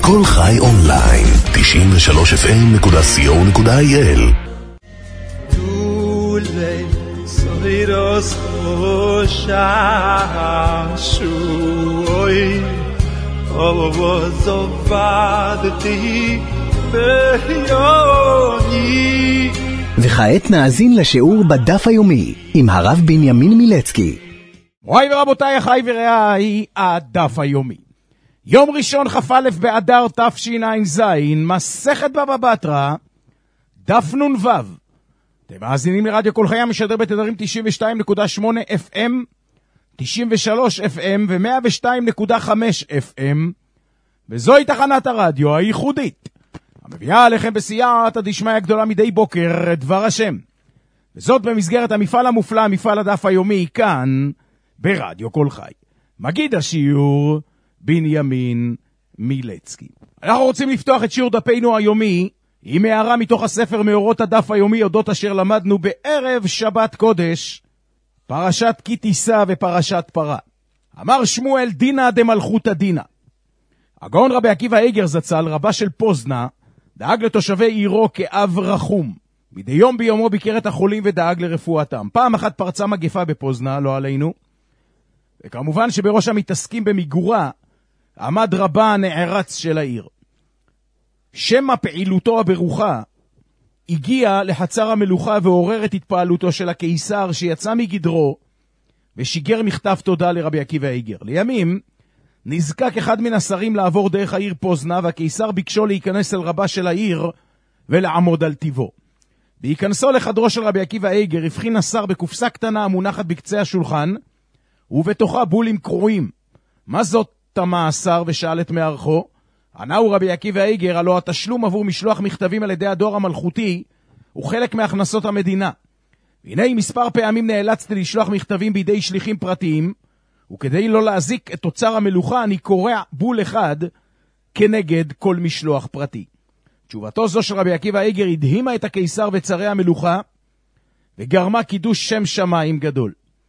כל חי אונליין, 93fm.co.il. Tule soiros shashui ovozovadti beyoni. וכעת נאזין לשיעור בדף היומי עם הרב בנימין מילצקי. מוריי ורבותיי, אחי ורעי, הדף היומי. יום ראשון כ"א באדר תשע"ז, מסכת בבא בתרא, דף נ"ו. אתם מאזינים לרדיו כל חי המשדר בתדרים 92.8 FM, 93 FM ו-102.5 FM, וזוהי תחנת הרדיו הייחודית, המביאה עליכם בסייעתא דשמיא גדולה מדי בוקר דבר השם. וזאת במסגרת המפעל המופלא, מפעל הדף היומי, כאן ברדיו כל חי. מגיד השיעור בנימין מילצקי. אנחנו רוצים לפתוח את שיעור דפנו היומי עם הערה מתוך הספר מאורות הדף היומי, אודות אשר למדנו בערב שבת קודש, פרשת כי תישא ופרשת פרה. אמר שמואל דינא דמלכותא דינא. הגאון רבי עקיבא איגר זצ"ל, רבה של פוזנה, דאג לתושבי עירו כאב רחום. מדי יום ביומו ביקר את החולים ודאג לרפואתם. פעם אחת פרצה מגפה בפוזנה, לא עלינו, וכמובן שבראש המתעסקים במיגורה עמד רבה הנערץ של העיר. שמא פעילותו הברוכה הגיע לחצר המלוכה ועורר את התפעלותו של הקיסר, שיצא מגדרו ושיגר מכתב תודה לרבי עקיבא איגר. לימים נזקק אחד מן השרים לעבור דרך העיר פוזנה, והקיסר ביקשו להיכנס אל רבה של העיר ולעמוד על טיבו. בהיכנסו לחדרו של רבי עקיבא איגר הבחין השר בקופסה קטנה המונחת בקצה השולחן, ובתוכה בולים קרועים. מה זאת? תמה השר ושאל את מארחו. ענהו רבי עקיבא איגר, הלא התשלום עבור משלוח מכתבים על ידי הדואר המלכותי הוא חלק מהכנסות המדינה. והנה מספר פעמים נאלצתי לשלוח מכתבים בידי שליחים פרטיים, וכדי לא להזיק את תוצר המלוכה אני קורע בול אחד כנגד כל משלוח פרטי. תשובתו זו של רבי עקיבא איגר הדהימה את הקיסר וצרי המלוכה, וגרמה קידוש שם שמיים גדול.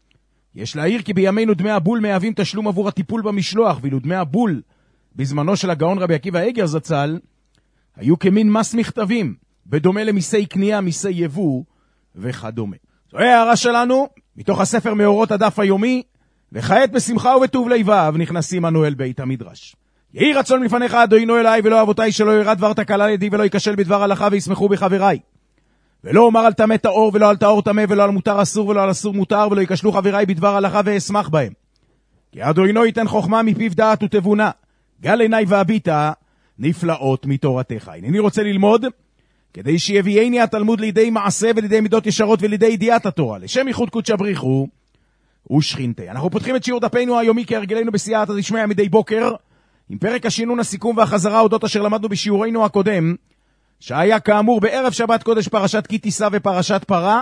יש להעיר כי בימינו דמי הבול מהווים תשלום עבור הטיפול במשלוח, ואילו דמי הבול בזמנו של הגאון רבי עקיבא איגר זצ"ל היו כמין מס מכתבים, בדומה למיסי קנייה, מיסי יבוא וכדומה. זוהי הערה שלנו מתוך הספר מאורות הדף היומי, וכעת בשמחה ובטוב לבב נכנסים אנו אל בית המדרש. יהי רצון מלפניך אדוני אליי ולא אבותיי, שלא ירד דבר תקלה לידי ולא ייכשל בדבר הלכה וישמחו בחבריי. ולא אומר על טמא טהור ולא על טהור טמא ולא על מותר אסור ולא על אסור מותר, ולא ייכשלו חבריי בדבר הלכה ואשמח בהם. כי אדוני ייתן חוכמה מפיו דעת ותבונה, גל עיניי והביטה נפלאות מתורתך. אני רוצה ללמוד כדי שיביאני התלמוד לידי מעשה ולידי מידות ישרות ולידי ידיעת התורה, לשם ייחוד קודש בריחו ושכינתי. אנחנו פותחים את שיעור דפנו היומי כהרגלנו בסייעתא דשמיא מדי בוקר, עם פרק השינון, הסיכום והחזרה אודות אשר למדנו בשיעורנו הקודם, שהיה כאמור בערב שבת קודש פרשת כי תישא ופרשת פרה,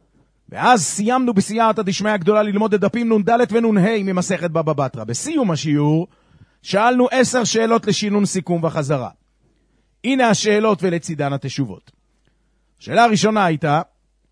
ואז סיימנו בסייעתא דשמיא הגדולה ללמוד את דפים נ"ד ונ"ה ממסכת בבא בתרא. בסיום השיעור שאלנו 10 שאלות לשינון, סיכום וחזרה. הנה השאלות ולצידן התשובות. השאלה הראשונה הייתה,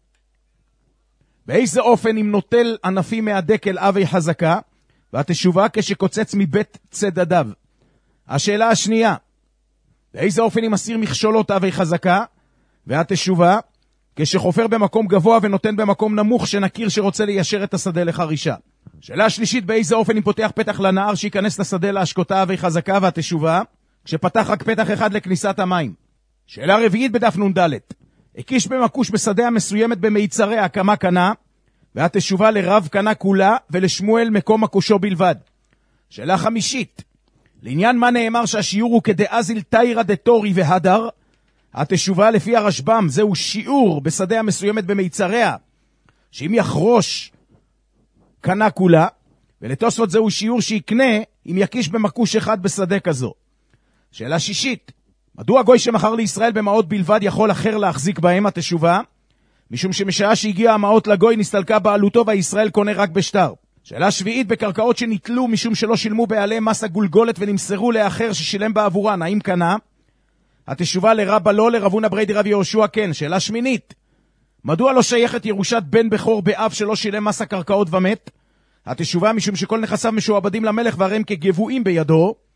באיזה אופן אם נוטל ענפים מהדקל אבי חזקה, והתשובה כשקוצץ מבית צדדיו. השאלה השנייה, באיזה אופן אם מסיר מכשולות אבי חזקה, והתשובה כשחופר במקום גבוה ונותן במקום נמוך, שנכיר שרוצה ליישר את השדה לחרישה. שאלה שלישית, באיזה אופן אם פותח פתח לנהר שייכנס לשדה להשקותה אבי חזקה, והתשובה כשפתח רק פתח אחד לכניסת המים. שאלה רביעית בדף נ"ד, הקיש במקוש בשדה המסוימת במיצריה כמה קנה, והתשובה לרב קנה כולה ולשמואל מקום מקושו בלבד. שאלה חמישית, לעניין מה נאמר שהשיעור הוא כדאזיל תיירא דתורי והדר, התשובה לפי הרשב"ם זהו שיעור בשדה המסוימת במיצריה, שאם יחרוש קנה כולה, ולתוספות זהו שיעור שיקנה אם יקיש במקוש אחד בשדה כזו. שאלה שישית, מדוע גוי שמכר לישראל במעות בלבד יכול אחר להחזיק בהם? התשובה, משום שמשעה שהגיע המעות לגוי נסתלקה בעלותו והישראל קונה רק בשטר. שאלה שביעית, בקרקעות שניטלו משום שלא שילמו בעליהם מס הגולגולת ונמסרו לאחר ששילם בעבורן, האם קנה? התשובה לרבא לא, לרבונה בריידי רב יהושע כן. שאלה שמינית, מדוע לא שייכת ירושת בן בכור באב שלא שילם מס הקרקעות ומת? התשובה, משום שכל נכסיו משועבדים למלך והרי הם כגבועים בידו.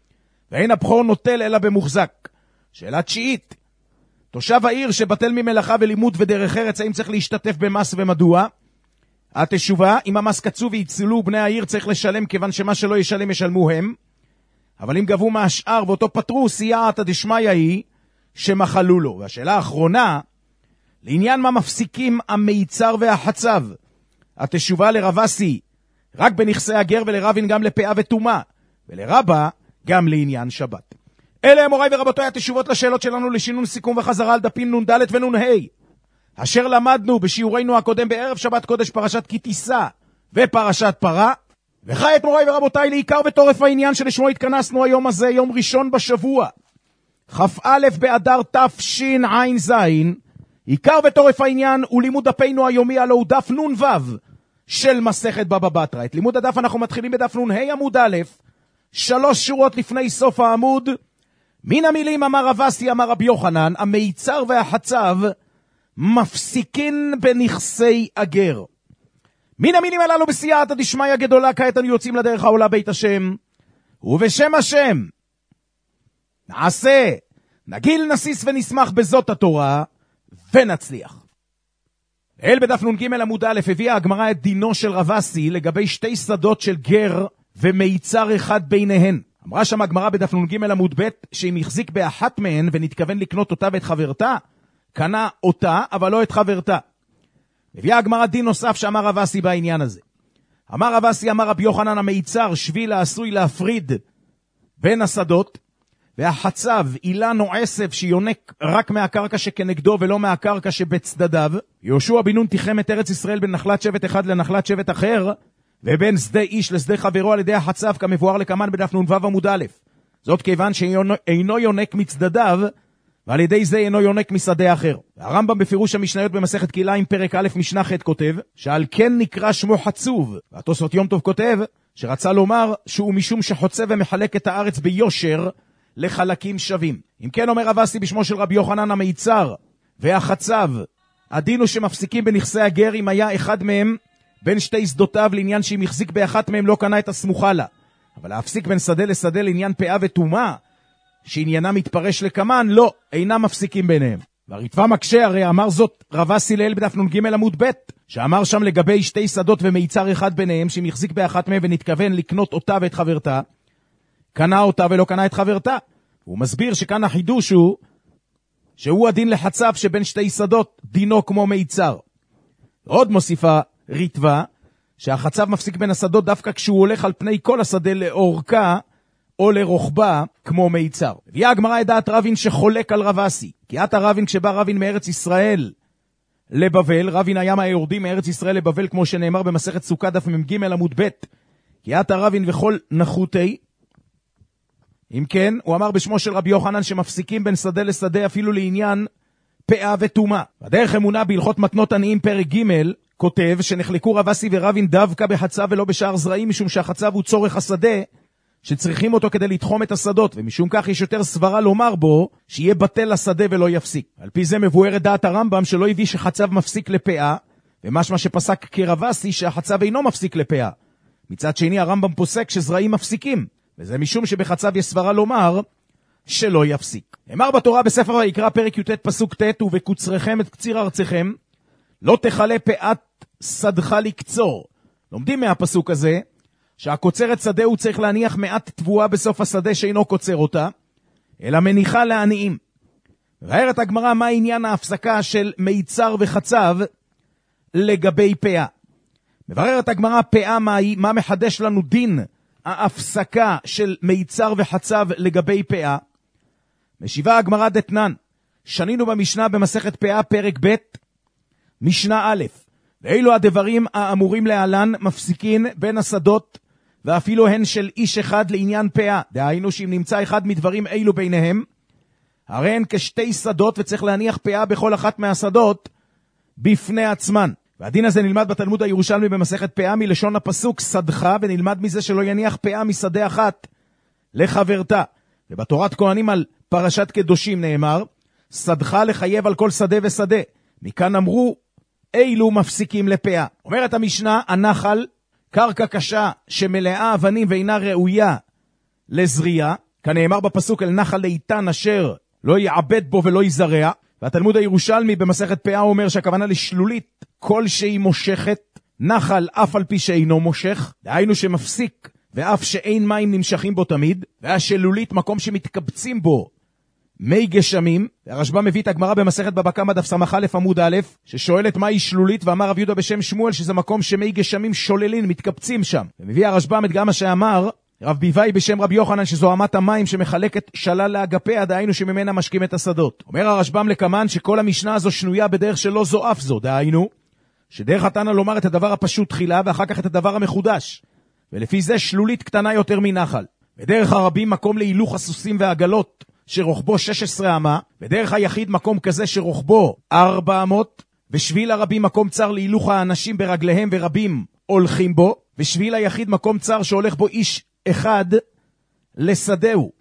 ואין הבכור נוטל אלא במוחזק. שאלה תשיעית, תושב העיר שבטל ממלאכה ולימוד ודרך ארץ, האם צריך להשתתף במס ומדוע? התשובה, אם המס קצוב ויצלו בני העיר צריך לשלם, כיוון שמה שלא ישלם ישלמו הם. אבל אם גבו מהשאר ואותו פטרו, סייעתא דשמיא היא שמחלו לו. והשאלה האחרונה, לעניין מה מפסיקים המיצר והחצב? התשובה לרבסי, רק בנכסי הגר, ולרבין גם לפאה וטומאה, ולרבה גם לעניין שבת. אלה הם מוריי ורבותיי התשובות לשאלות שלנו לשינון סיכום וחזרה על דפים נ"ד ונ"ה, אשר למדנו בשיעורנו הקודם בערב שבת קודש פרשת כי תישא ופרשת פרה. וכעת מוריי ורבותיי לעיקר ותורף העניין שלשמו התכנסנו היום הזה, יום ראשון בשבוע, כ"א באדר תשע"ז. עיקר ותורף העניין הוא לימוד דפנו היומי, הלא הוא דף נ"ו של מסכת בבא בתרא. את לימוד הדף אנחנו מתחילים בדף נ"ה עמוד א', 3 שורות לפני סוף העמוד. מן המילים אמר רב אסי אמר רבי יוחנן, המיצר והחצב מפסיקין בנכסי הגר. מן המילים הללו בסייעתא דשמיא גדולה, כעת אנו יוצאים לדרך העולה בית השם, ובשם השם נעשה, נגיל, נסיס ונשמח בזאת התורה ונצליח. אל בדף נ"ג עמוד א' הביאה הגמרא את דינו של רב אסי לגבי 2 שדות של גר ומיצר אחד ביניהן. אמרה שם הגמרא בדף נ"ג עמוד ב' שאם החזיק באחת מהן ונתכוון לקנות אותה ואת חברתה, קנה אותה אבל לא את חברתה. הביאה הגמרא דין נוסף שאמר רב אסי בעניין הזה. אמר רב אסי אמר רבי יוחנן, המיצר שביל העשוי להפריד בין השדות, והחצב אילן או עשב שיונק רק מהקרקע שכנגדו ולא מהקרקע שבצדדיו. יהושע בן נון תיחם את ארץ ישראל בין נחלת שבט אחד לנחלת שבט אחר, ובין שדה איש לשדה חברו על ידי החצב, כמבואר לקמן בדף נ"ו עמוד א'. זאת כיוון שאינו יונק מצדדיו, ועל ידי זה אינו יונק משדה אחר. הרמב"ם בפירוש המשניות במסכת כלאיים פרק א' משנה ח' כותב שעל כן נקרא שמו חצוב. והתוספות יום טוב כותב שרצה לומר שהוא משום שחוצה ומחלק את הארץ ביושר לחלקים שווים. אם כן אומר רב אסי בשמו של רבי יוחנן, המיצר והחצב הדין הוא שמפסיקים בנכסי הגר אם היה אחד מהם בין 2 שדותיו, לעניין שאם החזיק באחת מהם לא קנה את הסמוכה לה. אבל להפסיק בין שדה לשדה לעניין פאה וטומאה שעניינה מתפרש לקמן, לא, אינם מפסיקים ביניהם. והריטב"א מקשה, הרי אמר זאת רב אסי לאל בדף נ"ג עמוד ב', שאמר שם לגבי 2 שדות ומיצר אחד ביניהם, שאם החזיק באחת מהם ונתכוון לקנות אותה ואת חברתה, קנה אותה ולא קנה את חברתה. הוא מסביר שכאן החידוש הוא שהוא הדין לחצב שבין 2 שדות, דינו כמו מיצר. עוד מוסיפה ריטב"א שהחצב מפסיק בין השדות דווקא כשהוא הולך על פני כל השדה לאורכה או לרוחבה כמו מיצר. הביאה הגמרא את דעת רבין שחולק על רב אסי, כי עתה רבין כשבא רבין מארץ ישראל לבבל, רבין היה מהיורדים מארץ ישראל לבבל, כמו שנאמר במסכת סוכה דף מ"ג עמוד ב', כי עתה רבין וכל נחותי. אם כן, הוא אמר בשמו של רבי יוחנן שמפסיקים בין שדה לשדה אפילו לעניין פאה וטומאה. הדרך אמונה בהלכות מתנות עניים פרק ג' כותב שנחלקו רב אסי ורבין דווקא בחצב ולא בשאר זרעים, משום שהחצב הוא צורך השדה שצריכים אותו כדי לתחום את השדות, ומשום כך יש יותר סברה לומר בו שיהיה בטל השדה ולא יפסיק. על פי זה מבוארת דעת הרמב"ם שלא הביא שחצב מפסיק לפאה, ומשמע שפסק כרב אסי שהחצב אינו מפסיק לפאה. מצד שני הרמב"ם פוסק שזרעים מפסיקים, וזה משום שבחצב יש סברה לומר שלא יפסיק. אמר בתורה בספר ויקרא פרק י"ט פסוק ט', ובקוצריכם את קציר ארציכם לא תחלה פאת שדך לקצור. לומדים מהפסוק הזה שהקוצר את שדה הוא צריך להניח מעט תבואה בסוף השדה שאינו קוצר אותה, אלא מניחה לעניים. והערת הגמרא מה עניין ההפסקה של מיצר וחצב לגבי פאה. מבררת הגמרא פאה מהי, מה מחדש לנו דין ההפסקה של מיצר וחצב לגבי פאה. משיבה הגמרא דתנן, שנינו במשנה במסכת פאה פרק ב' משנה א', ואילו הדברים האמורים להלן מפסיקין בין השדות ואפילו הן של איש אחד לעניין פאה. דהיינו שאם נמצא אחד מדברים אילו ביניהם, הרי הן כ2 שדות וצריך להניח פאה בכל אחת מהשדות בפני עצמן. והדין הזה נלמד בתלמוד הירושלמי במסכת פאה מלשון הפסוק שדך, ונלמד מזה שלא יניח פאה משדה אחת לחברתה. ובתורת כהנים על פרשת קדושים נאמר שדך לחייב על כל שדה ושדה. מכאן אמרו אילו מפסיקים לפאה. אומרת המשנה, הנחל קרקע קשה שמלאה אבנים ואינה ראויה לזריעה, כנאמר בפסוק, אל נחל איתן אשר לא יעבד בו ולא יזרע. והתלמוד הירושלמי במסכת פאה אומר שהכוונה לשלולית כלשהי מושכת, נחל אף על פי שאינו מושך, דהיינו שמפסיק ואף שאין מים נמשכים בו תמיד, והשלולית מקום שמתקבצים בו מי גשמים. הרשב"א מביא את הגמרא במסכת בבא קמא דף ס"א עמוד א', ששואלת מהי שלולית, ואמר רב יהודה בשם שמואל שזה מקום שמי גשמים שוללים, מתקבצים שם. ומביא הרשב"א גם מה שאמר רב ביבאי בשם רבי יוחנן, שזו אמת המים שמחלקת שלל לאגפיה, דהיינו שממנה משקים את השדות. אומר הרשב"ם לקמן שכל המשנה הזו שנויה בדרך שלא זו אף זו, דהיינו שדרך התנא לומר את הדבר הפשוט תחילה ואחר כך את הדבר המחודש, ולפי זה שלולית קטנה יותר מנחל. ודרך הרבים מקום להילוך הסוסים והעגלות שרוחבו 16 אמה, ודרך היחיד מקום כזה שרוחבו 400, ושביל הרבים מקום צר להילוך האנשים ברגליהם ורבים הולכים בו, ושביל היחיד מקום צר שהולך בו איש אחד לשדהו.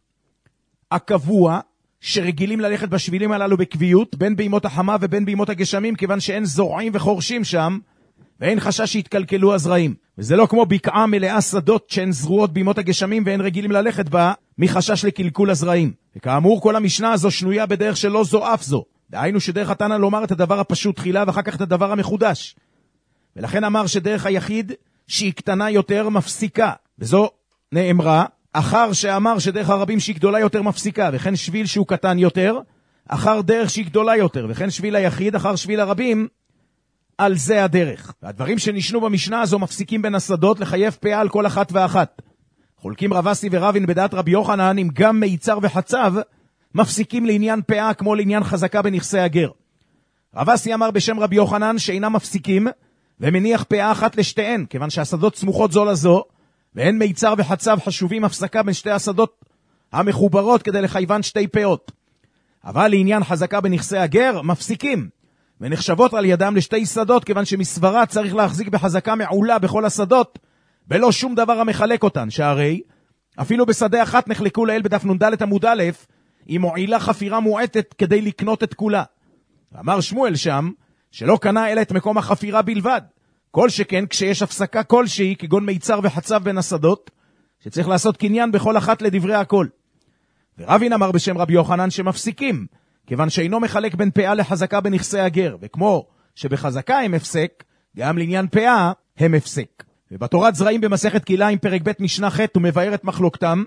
הקבוע שרגילים ללכת בשבילים הללו בקביעות, בין בימות החמה ובין בימות הגשמים, כיוון שאין זורעים וחורשים שם, ואין חשש שיתקלקלו הזרעים. וזה לא כמו בקעה מלאה שדות שהן זרועות בימות הגשמים ואין רגילים ללכת בה מחשש לקלקול הזרעים. וכאמור כל המשנה הזו שנויה בדרך שלא זו אף זו, דהיינו שדרך התנא לומר את הדבר הפשוט תחילה ואחר כך את הדבר המחודש. ולכן אמר שדרך היחיד שהיא קטנה יותר מפסיקה, וזו נאמרה אחר שאמר שדרך הרבים שהיא גדולה יותר מפסיקה, וכן שביל שהוא קטן יותר אחר דרך שהיא גדולה יותר, וכן שביל היחיד אחר שביל הרבים, על זה הדרך. והדברים שנשנו במשנה הזו מפסיקים בין השדות לחייב פאה על כל אחת ואחת. חולקים רב אסי ורבין בדעת רבי יוחנן, אם גם מיצר וחצב מפסיקים לעניין פאה כמו לעניין חזקה בנכסי הגר. רב אסי אמר בשם רבי יוחנן שאינם מפסיקים ומניח פאה אחת לשתיהן, כיוון שהשדות סמוכות זו לזו, ואין מיצר וחצב חשובים הפסקה בין שתי השדות המחוברות כדי לחייבן שתי פאות. אבל לעניין חזקה בנכסי הגר מפסיקים, ונחשבות על ידם לשתי שדות, כיוון שמסברה צריך להחזיק בחזקה מעולה בכל השדות, בלא שום דבר המחלק אותן, שהרי אפילו בשדה אחת נחלקו לאל בדף נ"ד עמוד א', היא מועילה חפירה מועטת כדי לקנות את כולה. ואמר שמואל שם, שלא קנה אלא את מקום החפירה בלבד, כל שכן כשיש הפסקה כלשהי, כגון מיצר וחצב בין השדות, שצריך לעשות קניין בכל אחת לדברי הכל. ורבין אמר בשם רבי יוחנן שמפסיקים, כיוון שאינו מחלק בין פאה לחזקה בנכסי הגר, וכמו שבחזקה הם הפסק, גם לעניין פאה הם הפסק. ובתורת זרעים במסכת כלאיים פרק ב' משנה ח' הוא מבאר את מחלוקתם,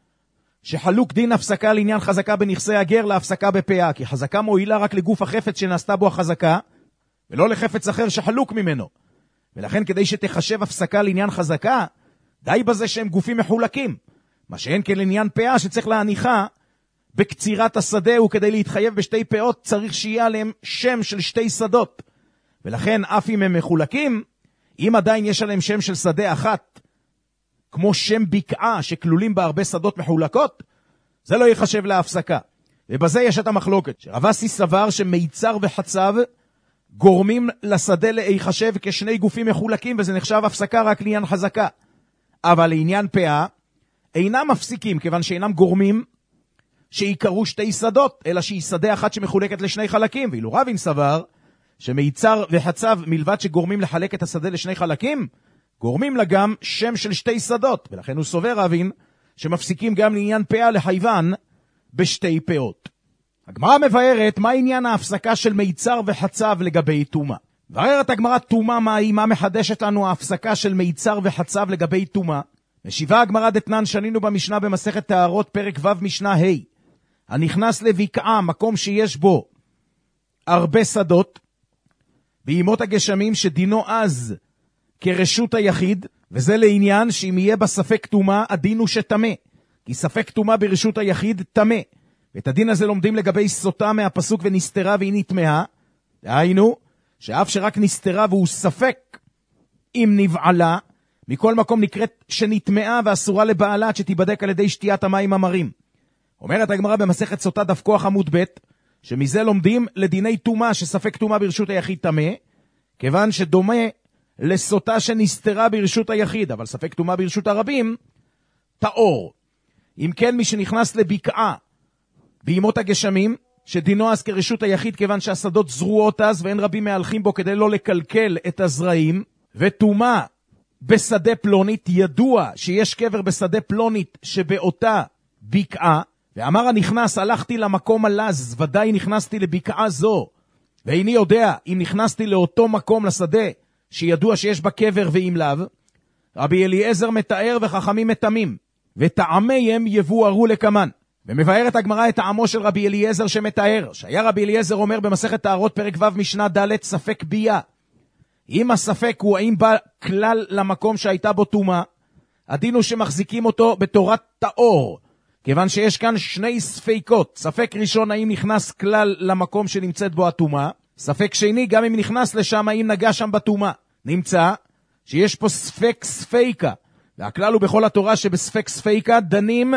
שחלוק דין הפסקה לעניין חזקה בנכסי הגר להפסקה בפאה, כי חזקה מועילה רק לגוף החפץ שנעשתה בו החזקה, ולא לחפץ אחר שחלוק ממנו. ולכן כדי שתחשב הפסקה לעניין חזקה, די בזה שהם גופים מחולקים, מה שאין כן לעניין פאה שצריך להניחה בקצירת השדה, וכדי להתחייב בשתי פאות צריך שיהיה עליהם שם של שתי שדות. ולכן אף אם הם מחולקים, אם עדיין יש עליהם שם של שדה אחת, כמו שם בקעה שכלולים בה הרבה שדות מחולקות, זה לא יחשב להפסקה. ובזה יש את המחלוקת, שרב אסי סבר שמיצר וחצב גורמים לשדה להיחשב כשני גופים מחולקים, וזה נחשב הפסקה רק לעניין חזקה. אבל לעניין פאה אינם מפסיקים, כיוון שאינם גורמים שיקרו שתי שדות, אלא שהיא שדה אחת שמחולקת לשני חלקים. ואילו רבין סבר שמיצר וחצב מלבד שגורמים לחלק את השדה לשני חלקים, גורמים לה גם שם של שתי שדות, ולכן הוא סובר רבין שמפסיקים גם לעניין פאה לחייבן בשתי פאות. הגמרא מבארת מה עניין ההפסקה של מיצר וחצב לגבי תומה. מבארת הגמרא תומה מהי, מה מחדשת לנו ההפסקה של מיצר וחצב לגבי תומה. משיבה הגמרא דתנן שנינו במשנה במסכת טהרות פרק ו' משנה ה', הנכנס לבקעה, מקום שיש בו הרבה שדות, בימות הגשמים שדינו אז כרשות היחיד, וזה לעניין שאם יהיה בספק תומה, הדין הוא שתמה, כי ספק תומה ברשות היחיד תמה. ואת הדין הזה לומדים לגבי סוטה מהפסוק ונסתרה והיא נטמעה, דהיינו שאף שרק נסתרה והוא ספק אם נבעלה, מכל מקום נקראת שנטמעה ואסורה לבעלה עד שתיבדק על ידי שתיית המים המרים. אומרת הגמרא במסכת סוטה דף כוח עמוד ב', שמזה לומדים לדיני תומה שספק תומה ברשות היחיד תמה, כיוון שדומה לסוטה שנסתרה ברשות היחיד, אבל ספק תומה ברשות הרבים טהור. אם כן, מי שנכנס לבקעה בימות הגשמים, שדינו אז כרשות היחיד, כיוון שהשדות זרועות אז ואין רבים מהלכים בו כדי לא לקלקל את הזרעים, ותומה בשדה פלונית, ידוע שיש קבר בשדה פלונית שבאותה בקעה, ואמר הנכנס, הלכתי למקום הלז, ודאי נכנסתי לבקעה זו, ואיני יודע אם נכנסתי לאותו מקום לשדה, שידוע שיש בה קבר ואם לאו. רבי אליעזר מתאר וחכמים מתמים, וטעמיהם יבוארו לקמן. ומבארת הגמרא את טעמו של רבי אליעזר שמתאר, שהיה רבי אליעזר אומר במסכת טהרות פרק ו' משנה ד' ספק ביה. אם הספק הוא האם בא כלל למקום שהייתה בו טומאה, הדין הוא שמחזיקים אותו בתורת טהור, כיוון שיש כאן שני ספקות. ספק ראשון האם נכנס כלל למקום שנמצאת בו הטומאה, ספק שני גם אם נכנס לשם האם נגע שם בטומאה. נמצא שיש פה ספק ספיקה, והכלל הוא בכל התורה שבספק ספיקה דנים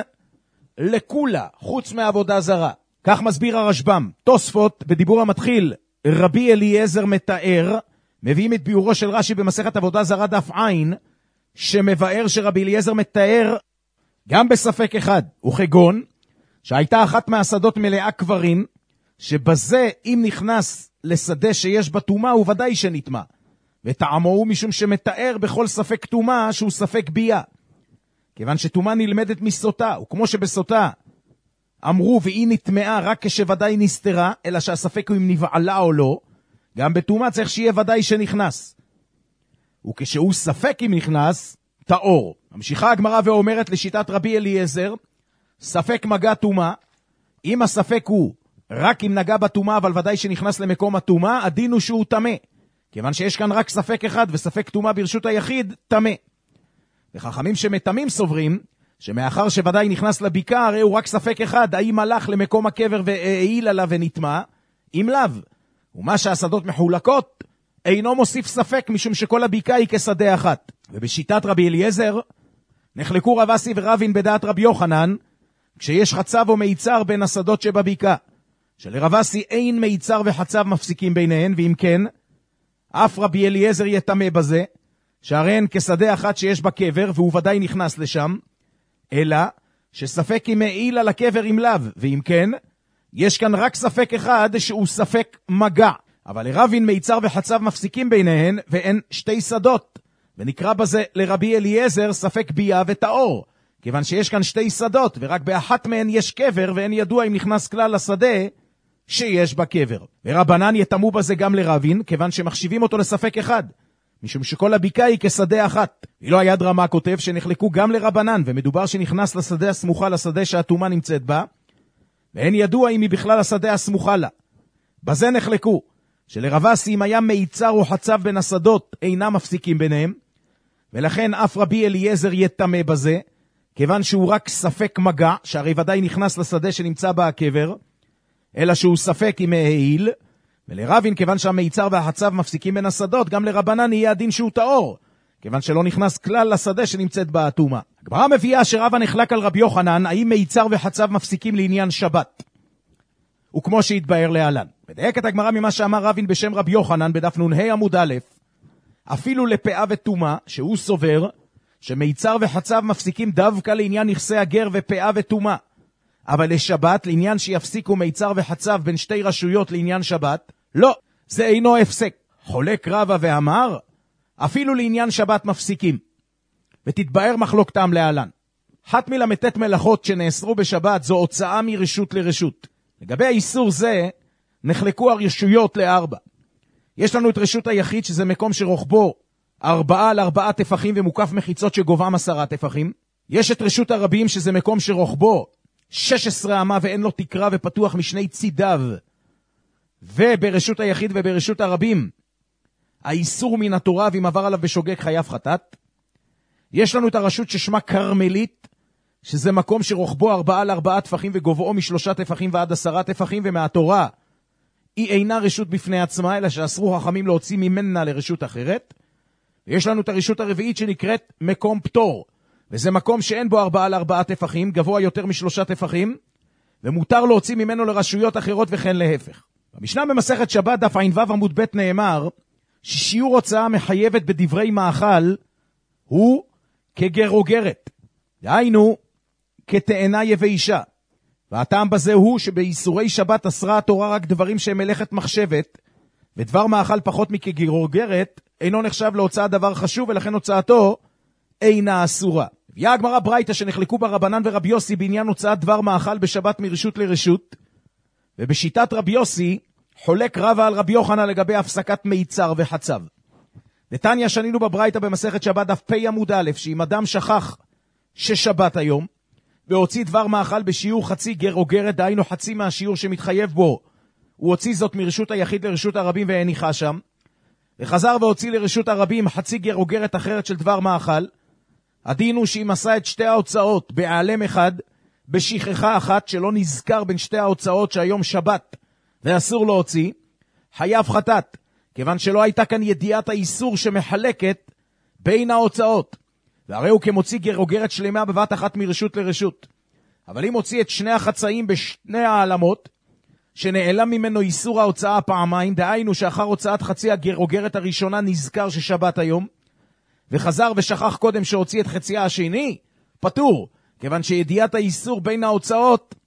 לכולה, חוץ מעבודה זרה. כך מסביר הרשב"ם. תוספות בדיבור המתחיל, רבי אליעזר מתאר, מביאים את ביאורו של רש"י במסכת עבודה זרה דף עין, שמבאר שרבי אליעזר מתאר גם בספק אחד, וכגון שהייתה אחת מהשדות מלאה קברים, שבזה אם נכנס לשדה שיש בה טומאה הוא ודאי שנטמא, וטעמו הוא משום שמתאר בכל ספק טומאה שהוא ספק ביה, כיוון שטומאה נלמדת מסוטה, וכמו שבסוטה אמרו והיא נטמאה רק כשוודאי נסתרה, אלא שהספק הוא אם נבעלה או לא, גם בטומאה צריך שיהיה ודאי שנכנס, וכשהוא ספק אם נכנס, טהור. ממשיכה הגמרא ואומרת לשיטת רבי אליעזר, ספק מגע טומאה, אם הספק הוא רק אם נגע בטומאה אבל ודאי שנכנס למקום הטומאה, הדין הוא שהוא טמא, כיוון שיש כאן רק ספק אחד וספק טומאה ברשות היחיד, טמא. וחכמים שמתמים סוברים שמאחר שוודאי נכנס לבקעה, הרי הוא רק ספק אחד, האם הלך למקום הקבר והעיל עליו ונטמא, אם לאו. ומה שהשדות מחולקות אינו מוסיף ספק, משום שכל הבקעה היא כשדה אחת. ובשיטת רבי אליעזר נחלקו רב אסי ורבין בדעת רבי יוחנן, כשיש חצב או מיצר בין השדות שבבקעה. שלרב אסי אין מיצר וחצב מפסיקים ביניהן, ואם כן, אף רבי אליעזר יטמא בזה, שהרי הן כשדה אחת שיש בה קבר, והוא ודאי נכנס לשם, אלא שספק אם העיל על הקבר אם לאו, ואם כן, יש כאן רק ספק אחד שהוא ספק מגע. אבל לרבין מיצר וחצב מפסיקים ביניהן, ואין שתי שדות, ונקרא בזה לרבי אליעזר ספק ביה וטהור, כיוון שיש כאן שתי שדות, ורק באחת מהן יש קבר, ואין ידוע אם נכנס כלל לשדה שיש בה קבר. ורבנן יתמו בזה גם לרבין, כיוון שמחשיבים אותו לספק אחד, משום שכל הבקעה היא כשדה אחת. אילו היד רמה כותב שנחלקו גם לרבנן, ומדובר שנכנס לשדה הסמוכה לשדה שהטומאה נמצאת בה, ואין ידוע אם היא בכלל השדה הסמוכה לה. בזה נחלקו, שלרב אסי אם היה מיצר או חצב בין השדות אינם מפסיקים ביניהם, ולכן אף רבי אליעזר יטמא בזה, כיוון שהוא רק ספק מגע, שהרי ודאי נכנס לשדה שנמצא בה הקבר, אלא שהוא ספק אם העיל, ולרבין כיוון שהמיצר והחצב מפסיקים בין השדות, גם לרבנן יהיה הדין שהוא טהור, כיוון שלא נכנס כלל לשדה שנמצאת בה הטומאה. הגמרא מביאה שרבא נחלק על רבי יוחנן, האם מיצר וחצב מפסיקים לעניין שבת, וכמו שהתבאר להלן. ודייקת הגמרא ממה שאמר רבין בשם רבי יוחנן בדף נ"ה עמוד א', אפילו לפאה וטומאה, שהוא סובר שמיצר וחצב מפסיקים דווקא לעניין נכסי הגר ופאה וטומאה, אבל לשבת, לעניין שיפסיקו מיצר וחצב בין שתי רשויות לעניין שבת, לא, זה אינו הפסק. חולק רבא ואמר, אפילו לעניין שבת מפסיקים. ותתבאר מחלוקתם להלן. אחת מל"ט מלאכות שנאסרו בשבת זו הוצאה מרשות לרשות. לגבי האיסור זה, נחלקו הרשויות לארבע. יש לנו את רשות היחיד, שזה מקום שרוחבו 4 על 4 טפחים ומוקף מחיצות שגובהם 10 טפחים. יש את רשות הרבים, שזה מקום שרוחבו 16 אמה ואין לו תקרה ופתוח משני צידיו. וברשות היחיד וברשות הרבים, האיסור מן התורה, ואם עבר עליו בשוגג חייב חטאת. יש לנו את הרשות ששמה קרמלית, שזה מקום שרוחבו 4 על 4 טפחים וגובהו מ3 טפחים ועד 10 טפחים, ומהתורה היא אינה רשות בפני עצמה, אלא שאסרו חכמים להוציא ממנה לרשות אחרת. ויש לנו את הרשות הרביעית שנקראת מקום פטור, וזה מקום שאין בו 4 על 4 טפחים, גבוה יותר מ3 טפחים, ומותר להוציא ממנו לרשויות אחרות וכן להפך. במשנה במסכת שבת דף ע"ו עמוד ב' נאמר ששיעור הוצאה מחייבת בדברי מאכל הוא כגר או גרת, דהיינו כתאנה יבשה. והטעם בזה הוא שבאיסורי שבת אסרה התורה רק דברים שהם מלאכת מחשבת, ודבר מאכל פחות מכגר או גרת אינו נחשב להוצאה דבר חשוב, ולכן הוצאתו אינה אסורה. הביאה הגמרא ברייתא שנחלקו בה רבנן ורבי יוסי בעניין הוצאת דבר מאכל בשבת מרשות לרשות, ובשיטת רבי יוסי חולק רבא על רבי יוחנן לגבי הפסקת מיצר וחצב. נתניה שנינו בברייתא במסכת שבת דף פ' עמוד א', שאם אדם שכח ששבת היום, והוציא דבר מאכל בשיעור חצי גר או גרת, דהיינו חצי מהשיעור שמתחייב בו, הוא הוציא זאת מרשות היחיד לרשות הרבים והניחה שם, וחזר והוציא לרשות הרבים חצי גר או גרת אחרת של דבר מאכל, הדין הוא שאם עשה את שתי ההוצאות בעלם אחד, בשכחה אחת שלא נזכר בין שתי ההוצאות שהיום שבת ואסור להוציא, חייב חטאת, כיוון שלא הייתה כאן ידיעת האיסור שמחלקת בין ההוצאות. והרי הוא כמוציא גר או גרת שלמה בבת אחת מרשות לרשות. אבל אם הוציא את שני החצאים בשני העלמות, שנעלם ממנו איסור ההוצאה פעמיים, דהיינו שאחר הוצאת חצי הגר או גרת הראשונה נזכר ששבת היום, וחזר ושכח קודם שהוציא את חציה השני, פטור, כיוון שידיעת האיסור בין ההוצאות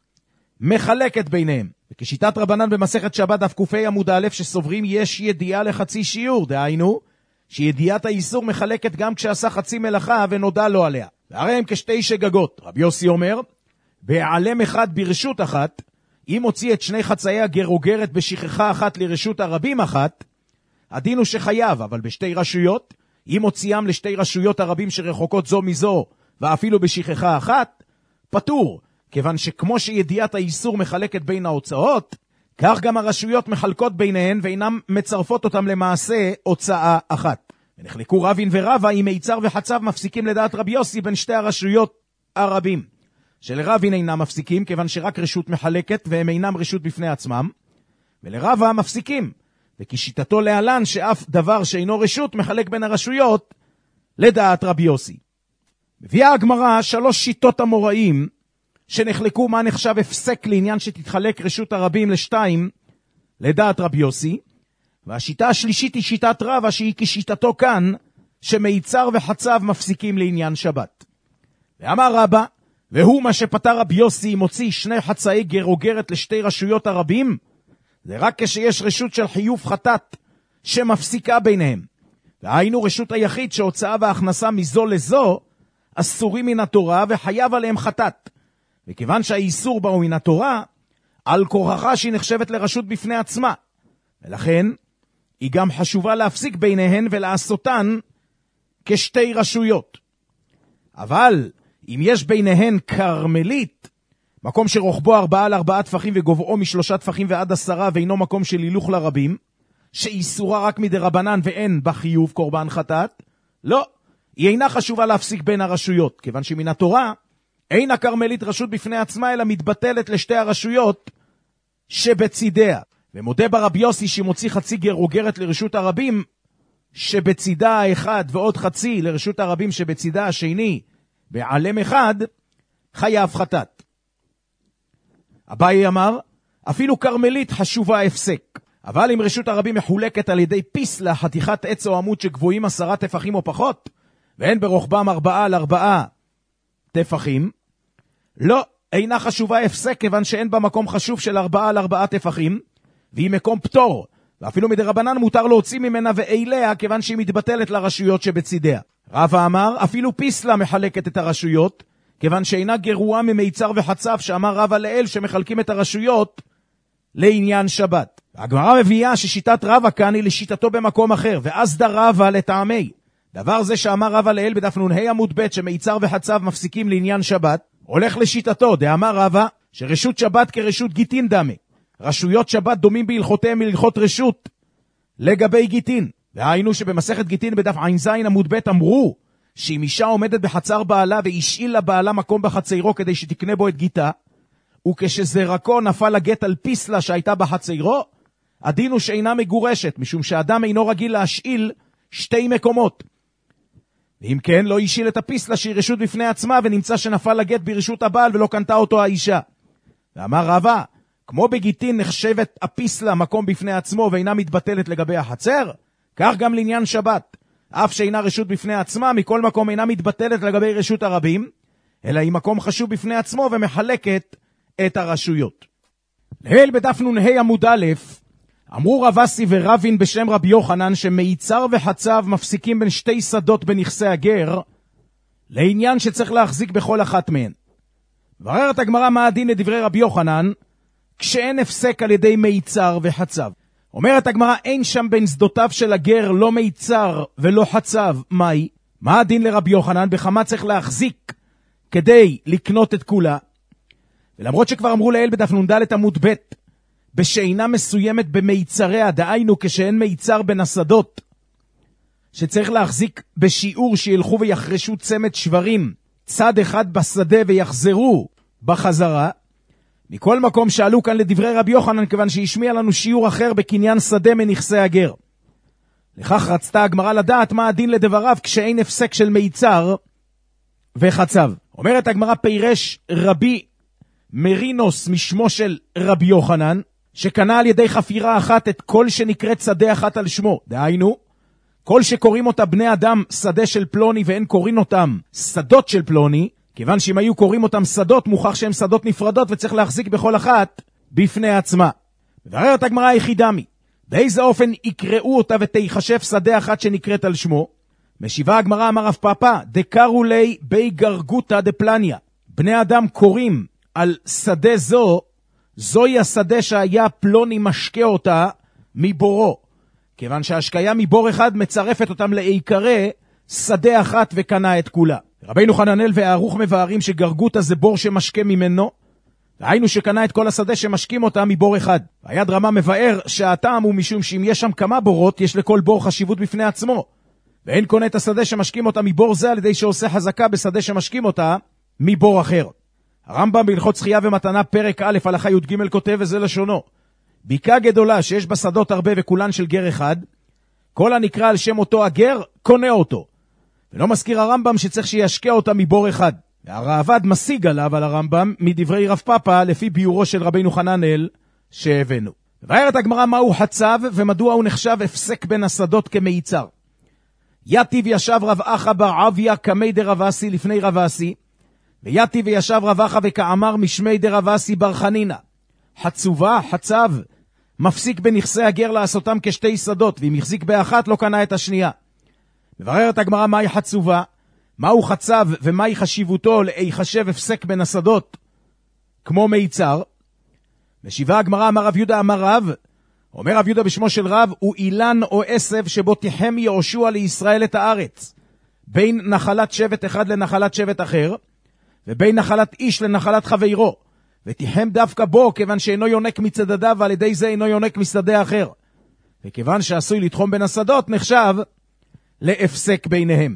מחלקת ביניהם. וכשיטת רבנן במסכת שבת דף ק' עמוד א', שסוברים יש ידיעה לחצי שיעור, דהיינו שידיעת האיסור מחלקת גם כשעשה חצי מלאכה ונודע לו עליה. והרי הם כשתי שגגות. רבי יוסי אומר, בעלם אחד ברשות אחת, אם הוציא את שני חצאי הגר או גרת בשכחה אחת לרשות הרבים אחת, הדין הוא שחייב, אבל בשתי רשויות, אם הוציאם לשתי רשויות הרבים שרחוקות זו מזו, ואפילו בשכחה אחת, פטור, כיוון שכמו שידיעת האיסור מחלקת בין ההוצאות, כך גם הרשויות מחלקות ביניהן ואינם מצרפות אותם למעשה הוצאה אחת. ונחלקו רבין ורבא אם מיצר וחצב מפסיקים לדעת רבי יוסי בין שתי הרשויות הרבים. שלרבין אינם מפסיקים, כיוון שרק רשות מחלקת והם אינם רשות בפני עצמם, ולרבא מפסיקים, וכשיטתו להלן שאף דבר שאינו רשות מחלק בין הרשויות לדעת רבי יוסי. מביאה הגמרא 3 שיטות המוראים שנחלקו מה נחשב הפסק לעניין שתתחלק רשות הרבים לשתיים לדעת רבי יוסי, והשיטה השלישית היא שיטת רבא שהיא כשיטתו כאן שמיצר וחצב מפסיקים לעניין שבת. ואמר רבא, והוא מה שפטר רבי יוסי מוציא שני חצאי גר או גרת לשתי רשויות הרבים, זה רק כשיש רשות של חיוב חטאת שמפסיקה ביניהם. והיינו רשות היחיד שהוצאה והכנסה מזו לזו אסורים מן התורה וחייב עליהם חטאת. וכיוון שהאיסור באו מן התורה, על כורחה שהיא נחשבת לרשות בפני עצמה. ולכן היא גם חשובה להפסיק ביניהן ולעשותן כשתי רשויות. אבל אם יש ביניהן קרמלית, מקום שרוחבו 4 על 4 טפחים וגובעו מ3 טפחים ועד 10 ואינו מקום של הילוך לרבים, שאיסורה רק מדרבנן ואין בחיוב קורבן חטאת, לא, היא אינה חשובה להפסיק בין הרשויות, כיוון שמן התורה אין הקרמלית רשות בפני עצמה, אלא מתבטלת לשתי הרשויות שבצידיה. ומודה ברבי יוסי שמוציא חצי גר או גרת לרשות הרבים, שבצידה האחד ועוד חצי לרשות הרבים שבצידה השני, בעלם אחד, חייב חטאת. אביי אמר, אפילו קרמלית חשובה הפסק, אבל אם רשות הרבים מחולקת על ידי פיסלה, חתיכת עץ או עמוד שגבוהים 10 טפחים או פחות, ואין ברוחבם 4 על 4 טפחים, לא, אינה חשובה הפסק, כיוון שאין בה מקום חשוב של 4 על 4 טפחים, והיא מקום פטור, ואפילו מדרבנן מותר להוציא ממנה ואיליה, כיוון שהיא מתבטלת לרשויות שבצידיה. רבא אמר, אפילו פיסלה מחלקת את הרשויות, כיוון שאינה גרועה ממיצר וחצב, שאמר רבא לאל שמחלקים את הרשויות לעניין שבת. הגמרא מביאה ששיטת רבא כאן היא לשיטתו במקום אחר, ואז דר רבא לטעמי. דבר זה שאמר רבא לאל בדף נ"ה עמוד ב' שמיצר וחצב מפסיקים לעניין שבת, הולך לשיטתו, דאמר רבא שרשות שבת כרשות גיטין דמה. רשויות שבת דומים בהלכותיהם מלכות רשות לגבי גיטין. והיינו שבמסכת גיטין בדף ע"ז עמוד ב' אמרו שאם אישה עומדת בחצר בעלה והשאיל לבעלה מקום בחצרו כדי שתקנה בו את גיטה, וכשזרקו נפל הגט על פיסלה שהייתה בחצרו, הדין הוא שאינה מגורשת, משום שאדם אינו רגיל להשאיל 2 מקומות. ואם כן, לא השאיל את הפיסלה שהיא רשות בפני עצמה, ונמצא שנפל הגט ברשות הבעל ולא קנתה אותו האישה. ואמר רבא, כמו בגיטין נחשבת הפיסלה מקום בפני עצמו ואינה מתבטלת לגבי החצר, כך גם לעניין שבת. אף שאינה רשות בפני עצמה, מכל מקום אינה מתבטלת לגבי רשות הרבים, אלא היא מקום חשוב בפני עצמו ומחלקת את הרשויות. להל בדף נ"ה עמוד א', אמרו רב אסי ורבין בשם רבי יוחנן שמיצר וחצב מפסיקים בין 2 שדות בנכסי הגר, לעניין שצריך להחזיק בכל אחת מהן. מבררת הגמרא מה הדין לדברי רבי יוחנן, כשאין הפסק על ידי מיצר וחצב. אומרת הגמרא, אין שם בין שדותיו של הגר לא מיצר ולא חצב. מהי? מה הדין לרבי יוחנן? בכמה צריך להחזיק כדי לקנות את כולה? ולמרות שכבר אמרו לאל בדף נ"ד עמוד ב' בשאינה מסוימת במיצריה, דהיינו כשאין מיצר בין השדות, שצריך להחזיק בשיעור שילכו ויחרשו צמד שברים צד אחד בשדה ויחזרו בחזרה. מכל מקום שאלו כאן לדברי רבי יוחנן, כיוון שהשמיע לנו שיעור אחר בקניין שדה מנכסי הגר. לכך רצתה הגמרא לדעת מה הדין לדבריו כשאין הפסק של מיצר וחצב. אומרת הגמרא, פירש רבי מרינוס משמו של רבי יוחנן, שקנה על ידי חפירה אחת את כל שנקראת שדה אחת על שמו. דהיינו, כל שקוראים אותה בני אדם שדה של פלוני ואין קוראים אותם שדות של פלוני, כיוון שאם היו קוראים אותם שדות, מוכח שהם שדות נפרדות וצריך להחזיק בכל אחת בפני עצמה. מבררת הגמרא היחידמי, באיזה אופן יקראו אותה ותיחשב שדה אחת שנקראת על שמו? משיבה הגמרא, אמר רב פאפא, דקרו לי בי גרגותא דפלניה. בני אדם קוראים על שדה זוהי השדה שהיה פלוני משקה אותה מבורו, כיוון שהשקיה מבור אחד מצרפת אותם לעיקרה שדה אחת וקנה את כולה. רבינו חננאל והערוך מבארים שגרגותא זה בור שמשקה ממנו, והיינו שקנה את כל השדה שמשקים אותה מבור אחד. היד רמה מבאר שהטעם הוא משום שאם יש שם כמה בורות, יש לכל בור חשיבות בפני עצמו, ואין קונה את השדה שמשקים אותה מבור זה על ידי שעושה חזקה בשדה שמשקים אותה מבור אחר. הרמב"ם בהלכות זכייה ומתנה פרק א' הלכה י"ג כותב, וזה לשונו, ביקה גדולה שיש בשדות הרבה וכולן של גר אחד, כל הנקרא על שם אותו הגר קונה אותו, ולא מזכיר הרמב"ם שצריך שישקע אותה מבור אחד. והרעב"ד משיג עליו על הרמב"ם מדברי רב פאפא לפי ביורו של רבינו חננאל שהבאנו. ובארת הגמרא מהו חצב ומדוע הוא נחשב הפסק בין השדות כמיצר. יתיב ישב רב אחא בר אביה כמי דרב אסי לפני רב אסי, ויתיב וישב רב אחא וכאמר משמי דרב אסי בר חנינא. חצובה, חצב, מפסיק בנכסי הגר לעשותם כשתי שדות, ואם יחזיק באחת לא קנה את השנייה. מבררת הגמרא מהי חצובה, מהו חצב ומהי חשיבותו להיחשב הפסק בין השדות כמו מיצר. משיבה הגמרא, אמר רב יהודה אמר רב, אומר רב יהודה בשמו של רב, הוא אילן או עשב שבו תיחם יהושע לישראל את הארץ, בין נחלת שבט אחד לנחלת שבט אחר, ובין נחלת איש לנחלת חברו, ותיחם דווקא בו כיוון שאינו יונק מצדדיו, ועל ידי זה אינו יונק משדה אחר, וכיוון שעשוי לתחום בין השדות נחשב להפסק ביניהם.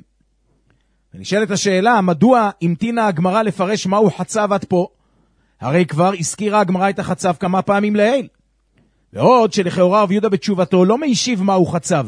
ונשאלת השאלה, מדוע המתינה הגמרא לפרש מהו חצב עד פה? הרי כבר הזכירה הגמרא את החצב כמה פעמים לעיל. ועוד שלכאורה רב יהודה בתשובתו לא מיישיב מהו חצב.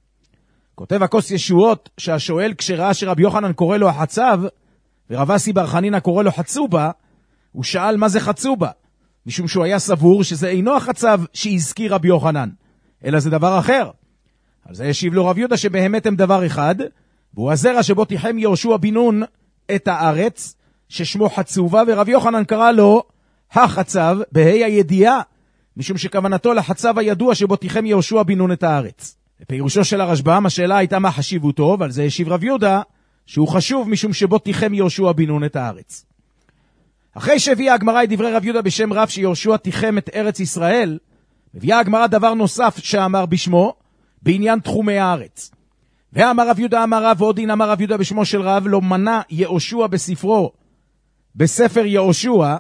כותב הכוס ישועות שהשואל כשראה שרבי יוחנן קורא לו החצב, ורב אסי בר חנינא קורא לו חצובה, הוא שאל מה זה חצובה, משום שהוא היה סבור שזה אינו החצב שהזכיר רבי יוחנן, אלא זה דבר אחר. על זה ישיב לו רב יהודה שבאמת הם דבר אחד, והוא הזרע שבו תיחם יהושע בן נון את הארץ, ששמו חצובה, ורב יוחנן קרא לו החצב בה"א הידיעה, משום שכוונתו לחצב הידוע שבו תיחם יהושע בן נון את הארץ. בפירושו של הרשב"ם השאלה הייתה מה חשיבותו, ועל זה ישיב רב יהודה שהוא חשוב משום שבו תיחם יהושע בן נון את הארץ. אחרי שהביאה הגמרא את דברי רב יהודה בשם רב שיהושע תיחם את ארץ ישראל, הביאה הגמרא דבר נוסף שאמר בשמו בעניין תחומי הארץ. ואמר רב יהודה אמר רב, ועוד דין אמר רב יהודה בשמו של רב, לא מנה יהושע בספרו בספר יהושע,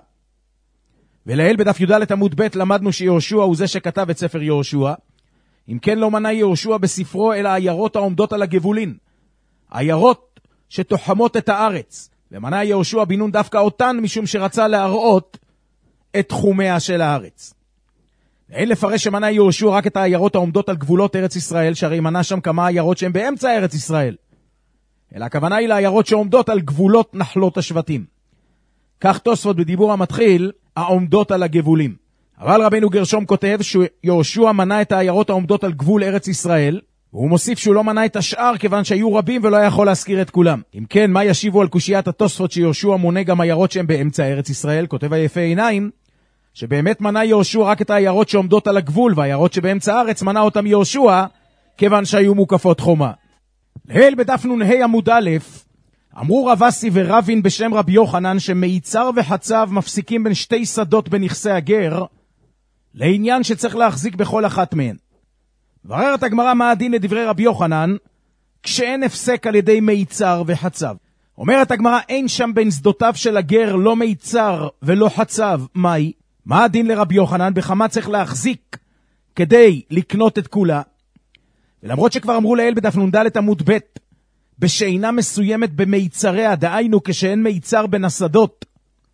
ולעיל בדף י"ד עמוד ב' למדנו שיהושע הוא זה שכתב את ספר יהושע. אם כן לא מנה יהושע בספרו אלא עיירות העומדות על הגבולין, עיירות שתוחמות את הארץ, ומנה יהושע בן נון דווקא אותן משום שרצה להראות את תחומיה של הארץ. אין לפרש שמנה יהושע רק את העיירות העומדות על גבולות ארץ ישראל, שהרי מנה שם כמה עיירות שהן באמצע ארץ ישראל, אלא הכוונה היא לעיירות שעומדות על גבולות נחלות השבטים. כך תוספות בדיבור המתחיל, העומדות על הגבולים. אבל רבינו גרשום כותב שיהושע מנה את העיירות העומדות על גבול ארץ ישראל, והוא מוסיף שהוא לא מנה את השאר כיוון שהיו רבים ולא יכול להזכיר את כולם. אם כן, מה ישיבו על קושיית התוספות שיהושע מונה גם עיירות שהן באמצע ארץ ישראל? כותב היפה עיניים שבאמת מנה יהושע רק את העיירות שעומדות על הגבול, והעיירות שבאמצע הארץ מנה אותם יהושע כיוון שהיו מוקפות חומה. לעיל בדף נ"ה עמוד א' אמרו רב אסי ורבין בשם רבי יוחנן שמיצר וחצב מפסיקים בין שתי שדות בנכסי הגר, לעניין שצריך להחזיק בכל אחת מהן. בררת הגמרא מה הדין לדברי רבי יוחנן, כשאין הפסק על ידי מיצר וחצב. אומרת הגמרא, אין שם בין שדותיו של הגר לא מיצר ולא חצב. מהי? מה הדין לרבי יוחנן? בכמה צריך להחזיק כדי לקנות את כולה? ולמרות שכבר אמרו לאל בדף נ"ד עמוד ב' בשאינה מסוימת במיצריה, דהיינו כשאין מיצר בין השדות,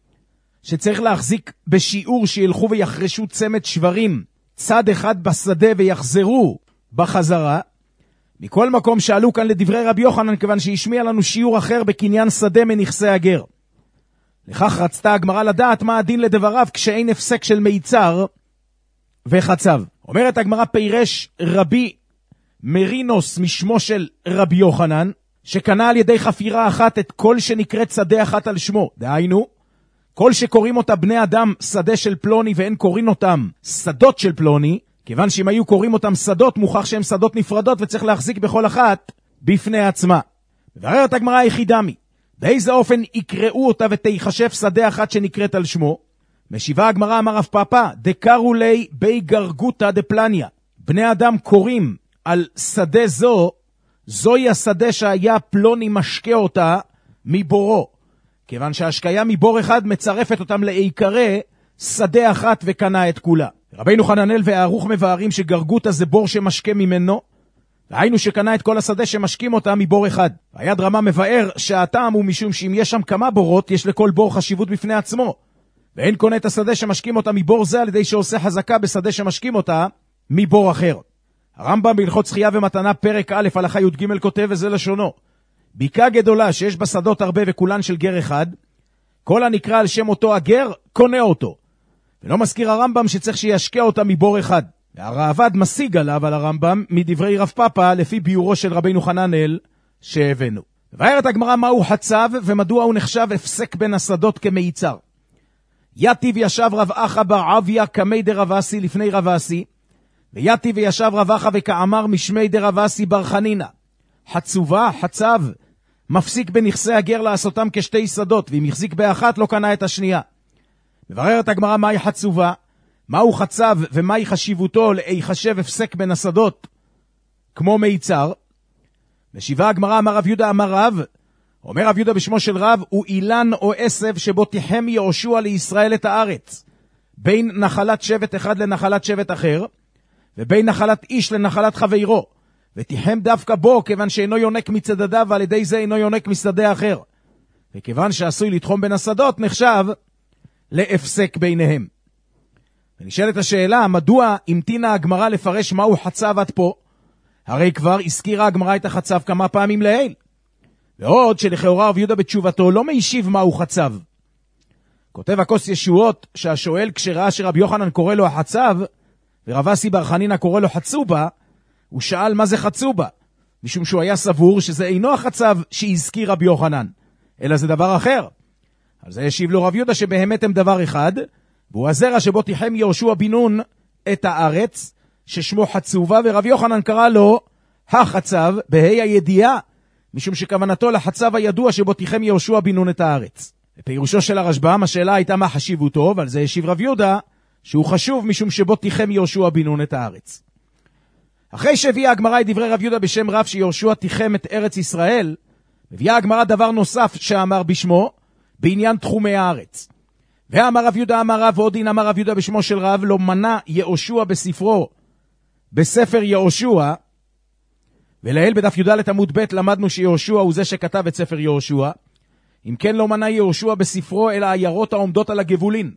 שצריך להחזיק בשיעור שילכו ויחרשו צמד שברים, צד אחד בשדה ויחזרו בחזרה. מכל מקום שאלו כאן לדברי רבי יוחנן, כיוון שהשמיע לנו שיעור אחר בקניין שדה מנכסי הגר. לכך רצתה הגמרא לדעת מה הדין לדבריו כשאין הפסק של מיצר וחצב. אומרת הגמרא, פירש רבי מרינוס משמו של רבי יוחנן, שקנה על ידי חפירה אחת את כל שנקראת שדה אחת על שמו. דהיינו, כל שקוראים אותה בני אדם שדה של פלוני ואין קוראים אותם שדות של פלוני, כיוון שאם היו קוראים אותם שדות, מוכח שהם שדות נפרדות וצריך להחזיק בכל אחת בפני עצמה. מבררת הגמרא היחידמי, באיזה אופן יקראו אותה ותיחשב שדה אחת שנקראת על שמו? משיבה הגמרא, אמר רב פאפא, דקרו לי בי גרגותא דפלניה. בני אדם קוראים על שדה זוהי השדה שהיה פלוני משקה אותה מבורו, כיוון שהשקיה מבור אחד מצרפת אותם לעיקרה שדה אחת וקנה את כולה. רבינו חננאל והערוך מבארים שגרגותא זה בור שמשקה ממנו, והיינו שקנה את כל השדה שמשקים אותה מבור אחד. היד רמה מבאר שהטעם הוא משום שאם יש שם כמה בורות, יש לכל בור חשיבות בפני עצמו, ואין קונה את השדה שמשקים אותה מבור זה על ידי שעושה חזקה בשדה שמשקים אותה מבור אחר. הרמב"ם בהלכות זכייה ומתנה פרק א' הלכה י"ג כותב, וזה לשונו, ביקה גדולה שיש בשדות הרבה וכולן של גר אחד, כל הנקרא על שם אותו הגר קונה אותו, ולא מזכיר הרמב"ם שצריך שישקע אותה מבור אחד. והרעב"ד משיג עליו על הרמב"ם מדברי רב פאפא לפי ביורו של רבינו חננאל שהבאנו. ובארת הגמרא מהו חצב ומדוע הוא נחשב הפסק בין השדות כמיצר. יתיב ישב רב אחא בר אביה כמי דרב אסי לפני רב אסי, ויתיב וישב רב אחא וכאמר משמי דרב אסי בר חנינא. חצובה, חצב, מפסיק בנכסי הגר לעשותם כשתי שדות, ואם יחזיק באחת לא קנה את השנייה. מבררת הגמרא מהי חצובה, מהו חצב ומהי חשיבותו להיחשב הפסק בין השדות כמו מיצר. משיבה הגמרא, אמר רב יהודה אמר רב, אומר רב יהודה בשמו של רב, הוא אילן או עשב שבו תיחם יהושע לישראל את הארץ, בין נחלת שבט אחד לנחלת שבט אחר, ובין נחלת איש לנחלת חברו, ותיחם דווקא בו כיוון שאינו יונק מצדדיו, ועל ידי זה אינו יונק משדה אחר, וכיוון שעשוי לתחום בין השדות נחשב להפסק ביניהם. ונשאלת השאלה, מדוע המתינה הגמרא לפרש מהו חצב עד פה? הרי כבר הזכירה הגמרא את החצב כמה פעמים לעיל. ועוד שלכאורה רב יהודה בתשובתו לא מיישיב מהו חצב. כותב הכוס ישועות שהשואל כשראה שרבי יוחנן קורא לו החצב, ורב אסי בר חנינא קורא לו חצובה, הוא שאל מה זה חצובה, משום שהוא היה סבור שזה אינו החצב שהזכיר רבי יוחנן, אלא זה דבר אחר. על זה ישיב לו רב יהודה שבהמת הם דבר אחד, והוא הזרע שבו תיחם יהושע בן נון את הארץ, ששמו חצובה, ורב יוחנן קרא לו החצב בהי הידיעה, משום שכוונתו לחצב הידוע שבו תיחם יהושע בן נון את הארץ. בפירושו של הרשב"ם השאלה הייתה מה חשיבותו, ועל זה ישיב רב יהודה שהוא חשוב משום שבו תיחם יהושע בן נון את הארץ. אחרי שהביאה הגמרא את דברי רב יהודה בשם רב שיהושע תיחם את ארץ ישראל, הביאה הגמרא דבר נוסף שאמר בשמו בעניין תחומי הארץ. ואמר רב יהודה אמר רב, ועוד דין אמר רב יהודה בשמו של רב, לא מנה יהושע בספרו, בספר יהושע, ולעיל בדף י"ד עמוד ב' למדנו שיהושע הוא זה שכתב את ספר יהושע. אם כן לא מנה יהושע בספרו אלא עיירות העומדות על הגבולין,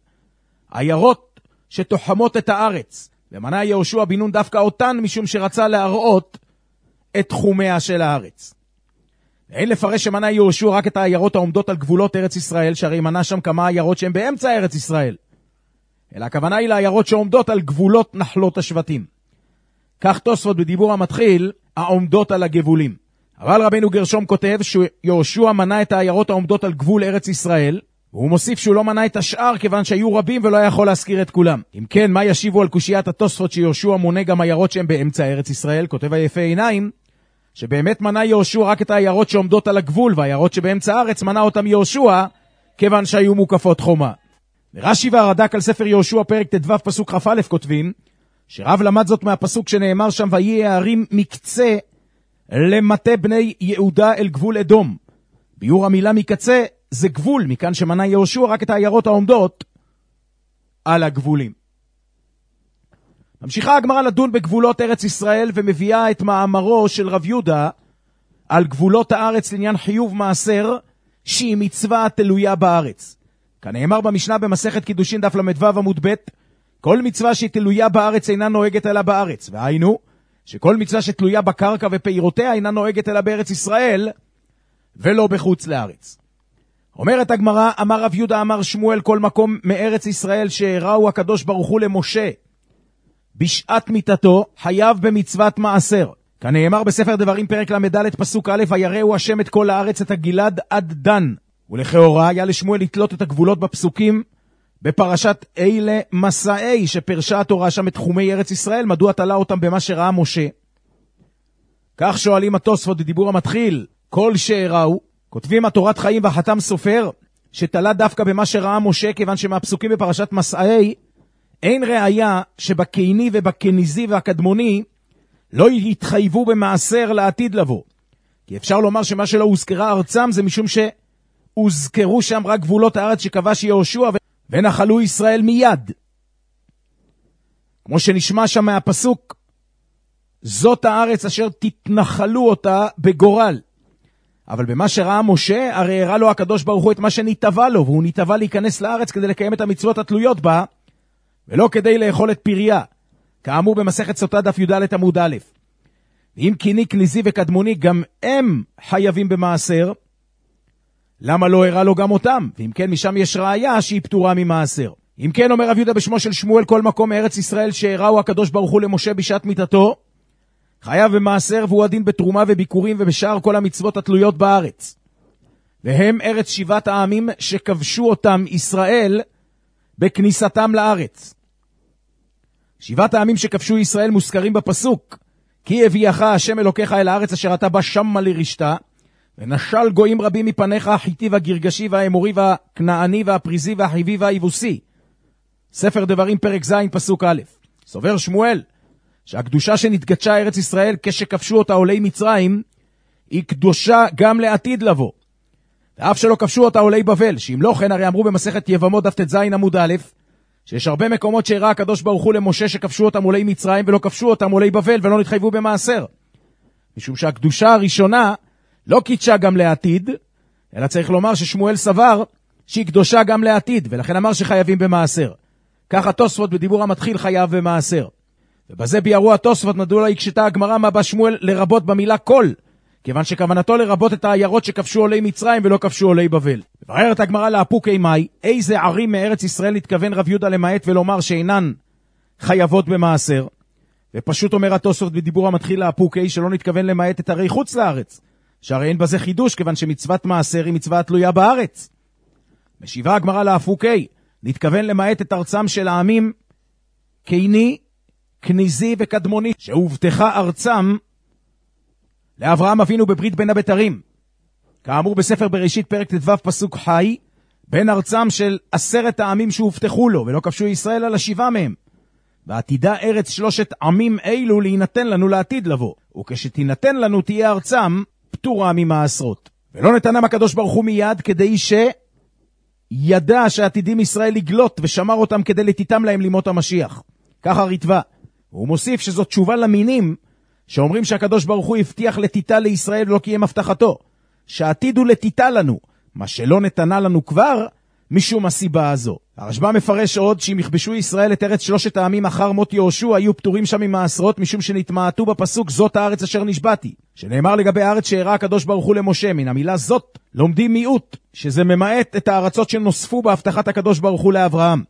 עיירות שתוחמות את הארץ, ומנה יהושע בן נון דווקא אותן משום שרצה להראות את תחומיה של הארץ. אין לפרש שמנה יהושע רק את העיירות העומדות על גבולות ארץ ישראל, שהרי מנה שם כמה עיירות שהן באמצע ארץ ישראל, אלא הכוונה היא לעיירות שעומדות על גבולות נחלות השבטים. כך תוספות בדיבור המתחיל, העומדות על הגבולים. אבל רבינו גרשום כותב שיהושע מנה את העיירות העומדות על גבול ארץ ישראל, והוא מוסיף שהוא לא מנה את השאר כיוון שהיו רבים ולא יכול להזכיר את כולם. אם כן, מה ישיבו על קושיית התוספות שיהושע מונה גם עיירות שהן באמצע ארץ ישראל? כותב היפה עיניים, שבאמת מנה יהושע רק את העיירות שעומדות על הגבול, והעיירות שבאמצע הארץ מנה אותם יהושע, כיוון שהיו מוקפות חומה. רש"י והרד"ק על ספר יהושע פרק ט"ו פסוק כ"א כותבים, שרב למד זאת מהפסוק שנאמר שם, ויהי הערים מקצה למטה בני יהודה אל גבול אדום. ביור המילה מקצה זה גבול, מכאן שמנה יהושע רק את העיירות העומדות על הגבולים. ממשיכה הגמרא לדון בגבולות ארץ ישראל, ומביאה את מאמרו של רב יהודה על גבולות הארץ לעניין חיוב מעשר, שהיא מצווה תלויה בארץ. כנאמר במשנה במסכת קידושין דף למדו עמוד ב', כל מצווה שהיא תלויה בארץ אינה נוהגת אלא בארץ, והיינו שכל מצווה שתלויה בקרקע ופירותיה אינה נוהגת אלא בארץ ישראל ולא בחוץ לארץ. אומרת הגמרא, אמר רב יהודה אמר שמואל, כל מקום מארץ ישראל שהראו הקדוש ברוך הוא למשה בשעת מיתתו חייב במצוות מעשר. כנאמר בספר דברים פרק למד פסוק א', ויראו השם את כל הארץ את הגלעד עד דן. ולכאורה היה לשמואל לתלות את הגבולות בפסוקים בפרשת אלה מסעי, שפרשה התורה שם את תחומי ארץ ישראל, מדוע תלה אותם במה שראה משה. כך שואלים התוספות בדיבור המתחיל, כל שהראו, כותבים התורת חיים והחתם סופר, שתלה דווקא במה שראה משה, כיוון שמהפסוקים בפרשת מסעי, אין ראיה שבקייני ובקניזי והקדמוני לא יתחייבו במעשר לעתיד לבוא. כי אפשר לומר שמה שלא הוזכרה ארצם זה משום שהוזכרו שם רק גבולות הארץ שכבש יהושע ונחלו ישראל מיד. כמו שנשמע שם מהפסוק, זאת הארץ אשר תתנחלו אותה בגורל. אבל במה שראה משה, הרי הראה לו הקדוש ברוך הוא את מה שנתבע לו, והוא נתבע להיכנס לארץ כדי לקיים את המצוות התלויות בה, ולא כדי לאכול את פריה, כאמור במסכת סוטה דף י"ד עמוד א'. ואם קיני, כניזי וקדמוני, גם הם חייבים במעשר, למה לא הראה לו גם אותם? ואם כן, משם יש ראיה שהיא פטורה ממעשר. אם כן, אומר רב יהודה בשמו של שמואל, כל מקום מארץ ישראל שהראו הקדוש ברוך הוא למשה בשעת מיתתו, חייב במעשר, והוא הדין בתרומה וביקורים ובשאר כל המצוות התלויות בארץ. והם ארץ שבעת העמים שכבשו אותם ישראל בכניסתם לארץ. שבעת העמים שכבשו ישראל מוזכרים בפסוק, כי הביאך השם אלוקיך אל הארץ אשר אתה בא שמה לרשתה, ונשל גויים רבים מפניך, החיתי והגרגשי והאמורי והכנעני והפריזי והחיבי והיבוסי. ספר דברים פרק ז' פסוק א'. סובר שמואל שהקדושה שנתגדשה ארץ ישראל כשכבשו אותה עולי מצרים היא קדושה גם לעתיד לבוא, ואף שלא כבשו אותה עולי בבל, שאם לא כן הרי אמרו במסכת יבמות דף ט"ז עמוד א', שיש הרבה מקומות שהראה הקדוש ברוך הוא למשה שכבשו אותם עולי מצרים ולא כבשו אותם עולי בבל ולא נתחייבו במעשר, משום שהקדושה הראשונה לא קידשה גם לעתיד, אלא צריך לומר ששמואל סבר שהיא קדושה גם לעתיד, ולכן אמר שחייבים במעשר. כך התוספות בדיבור המתחיל חייב במעשר. ובזה ביארו התוספות מדוע הקשתה הגמרא מה בא שמואל לרבות במילה כל, כיוון שכוונתו לרבות את העיירות שכבשו עולי מצרים ולא כבשו עולי בבל. ובררת הגמרא לאפוקי מאי, איזה ערים מארץ ישראל התכוון רב יהודה למעט ולומר שאינן חייבות במעשר? ופשוט אומר התוספות בדיבור המתחיל לאפוקי שלא נתכוון למעט את ערי חוץ לארץ, שהרי אין בזה חידוש, כיוון שמצוות מעשר היא מצווה תלויה בארץ. משיבה הגמרא לאפוקי, נתכוון למעט את ארצם של העמים קייני, כניזי וקדמוני, שהובטחה ארצם לאברהם אבינו בברית בין הבתרים. כאמור בספר בראשית פרק ט"ו פסוק חי, בין ארצם של 10 העמים שהובטחו לו, ולא כבשו ישראל על 7 מהם. ועתידה ארץ 3 עמים אלו להינתן לנו לעתיד לבוא, וכשתינתן לנו תהיה ארצם פטורה ממעשרות. ולא נתנם הקדוש ברוך הוא מיד, כדי שידע שעתידים ישראל לגלות, ושמר אותם כדי לתיתם להם לימות המשיח. ככה ריטווה. הוא מוסיף שזאת תשובה למינים, שאומרים שהקדוש ברוך הוא הבטיח לתיתה לישראל ולא קיים הבטחתו, שעתיד הוא לתיתה לנו, מה שלא נתנה לנו כבר, משום הסיבה הזו. הרשב"א מפרש עוד שאם יכבשו ישראל את ארץ 3 העמים אחר מות יהושע, היו פטורים שם ממעשרות, משום שנתמעטו בפסוק זאת הארץ אשר נשבעתי, שנאמר לגבי הארץ שהראה הקדוש ברוך הוא למשה. מן המילה זאת לומדים מיעוט, שזה ממעט את הארצות שנוספו בהבטחת הקדוש ברוך הוא לאברהם.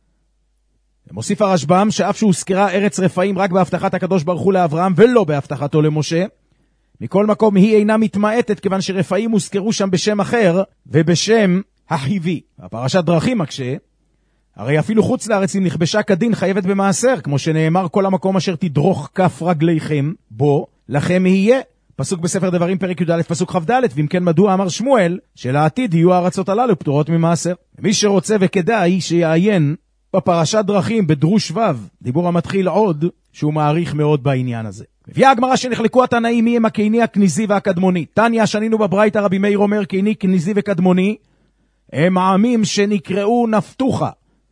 מוסיף הרשב"ם שאף שהוזכרה ארץ רפאים רק בהבטחת הקדוש ברוך הוא לאברהם ולא בהבטחתו למשה, מכל מקום היא אינה מתמעטת, כיוון שרפאים הוזכרו שם בשם אחר ובשם החיבי. הפרשת דרכים מקשה, הרי אפילו חוץ לארץ אם נכבשה כדין חייבת במעשר, כמו שנאמר כל המקום אשר תדרוך כף רגליכם בו לכם יהיה, פסוק בספר דברים פרק י"א פסוק כ"ד, ואם כן מדוע אמר שמואל שלעתיד יהיו הארצות הללו פטורות ממעשר. מי שרוצה וכדאי שיעיין בפרשת דרכים בדרוש ו', דיבור המתחיל עוד שהוא מעריך מאוד בעניין הזה. מביאה הגמרא שנחלקו התנאים מי הם הקיני, הכניזי והקדמוני. תניא שנינו בברייתא, רבי מאיר אומר קיני, כניזי וקדמוני הם העמים שנקראו נפתוחה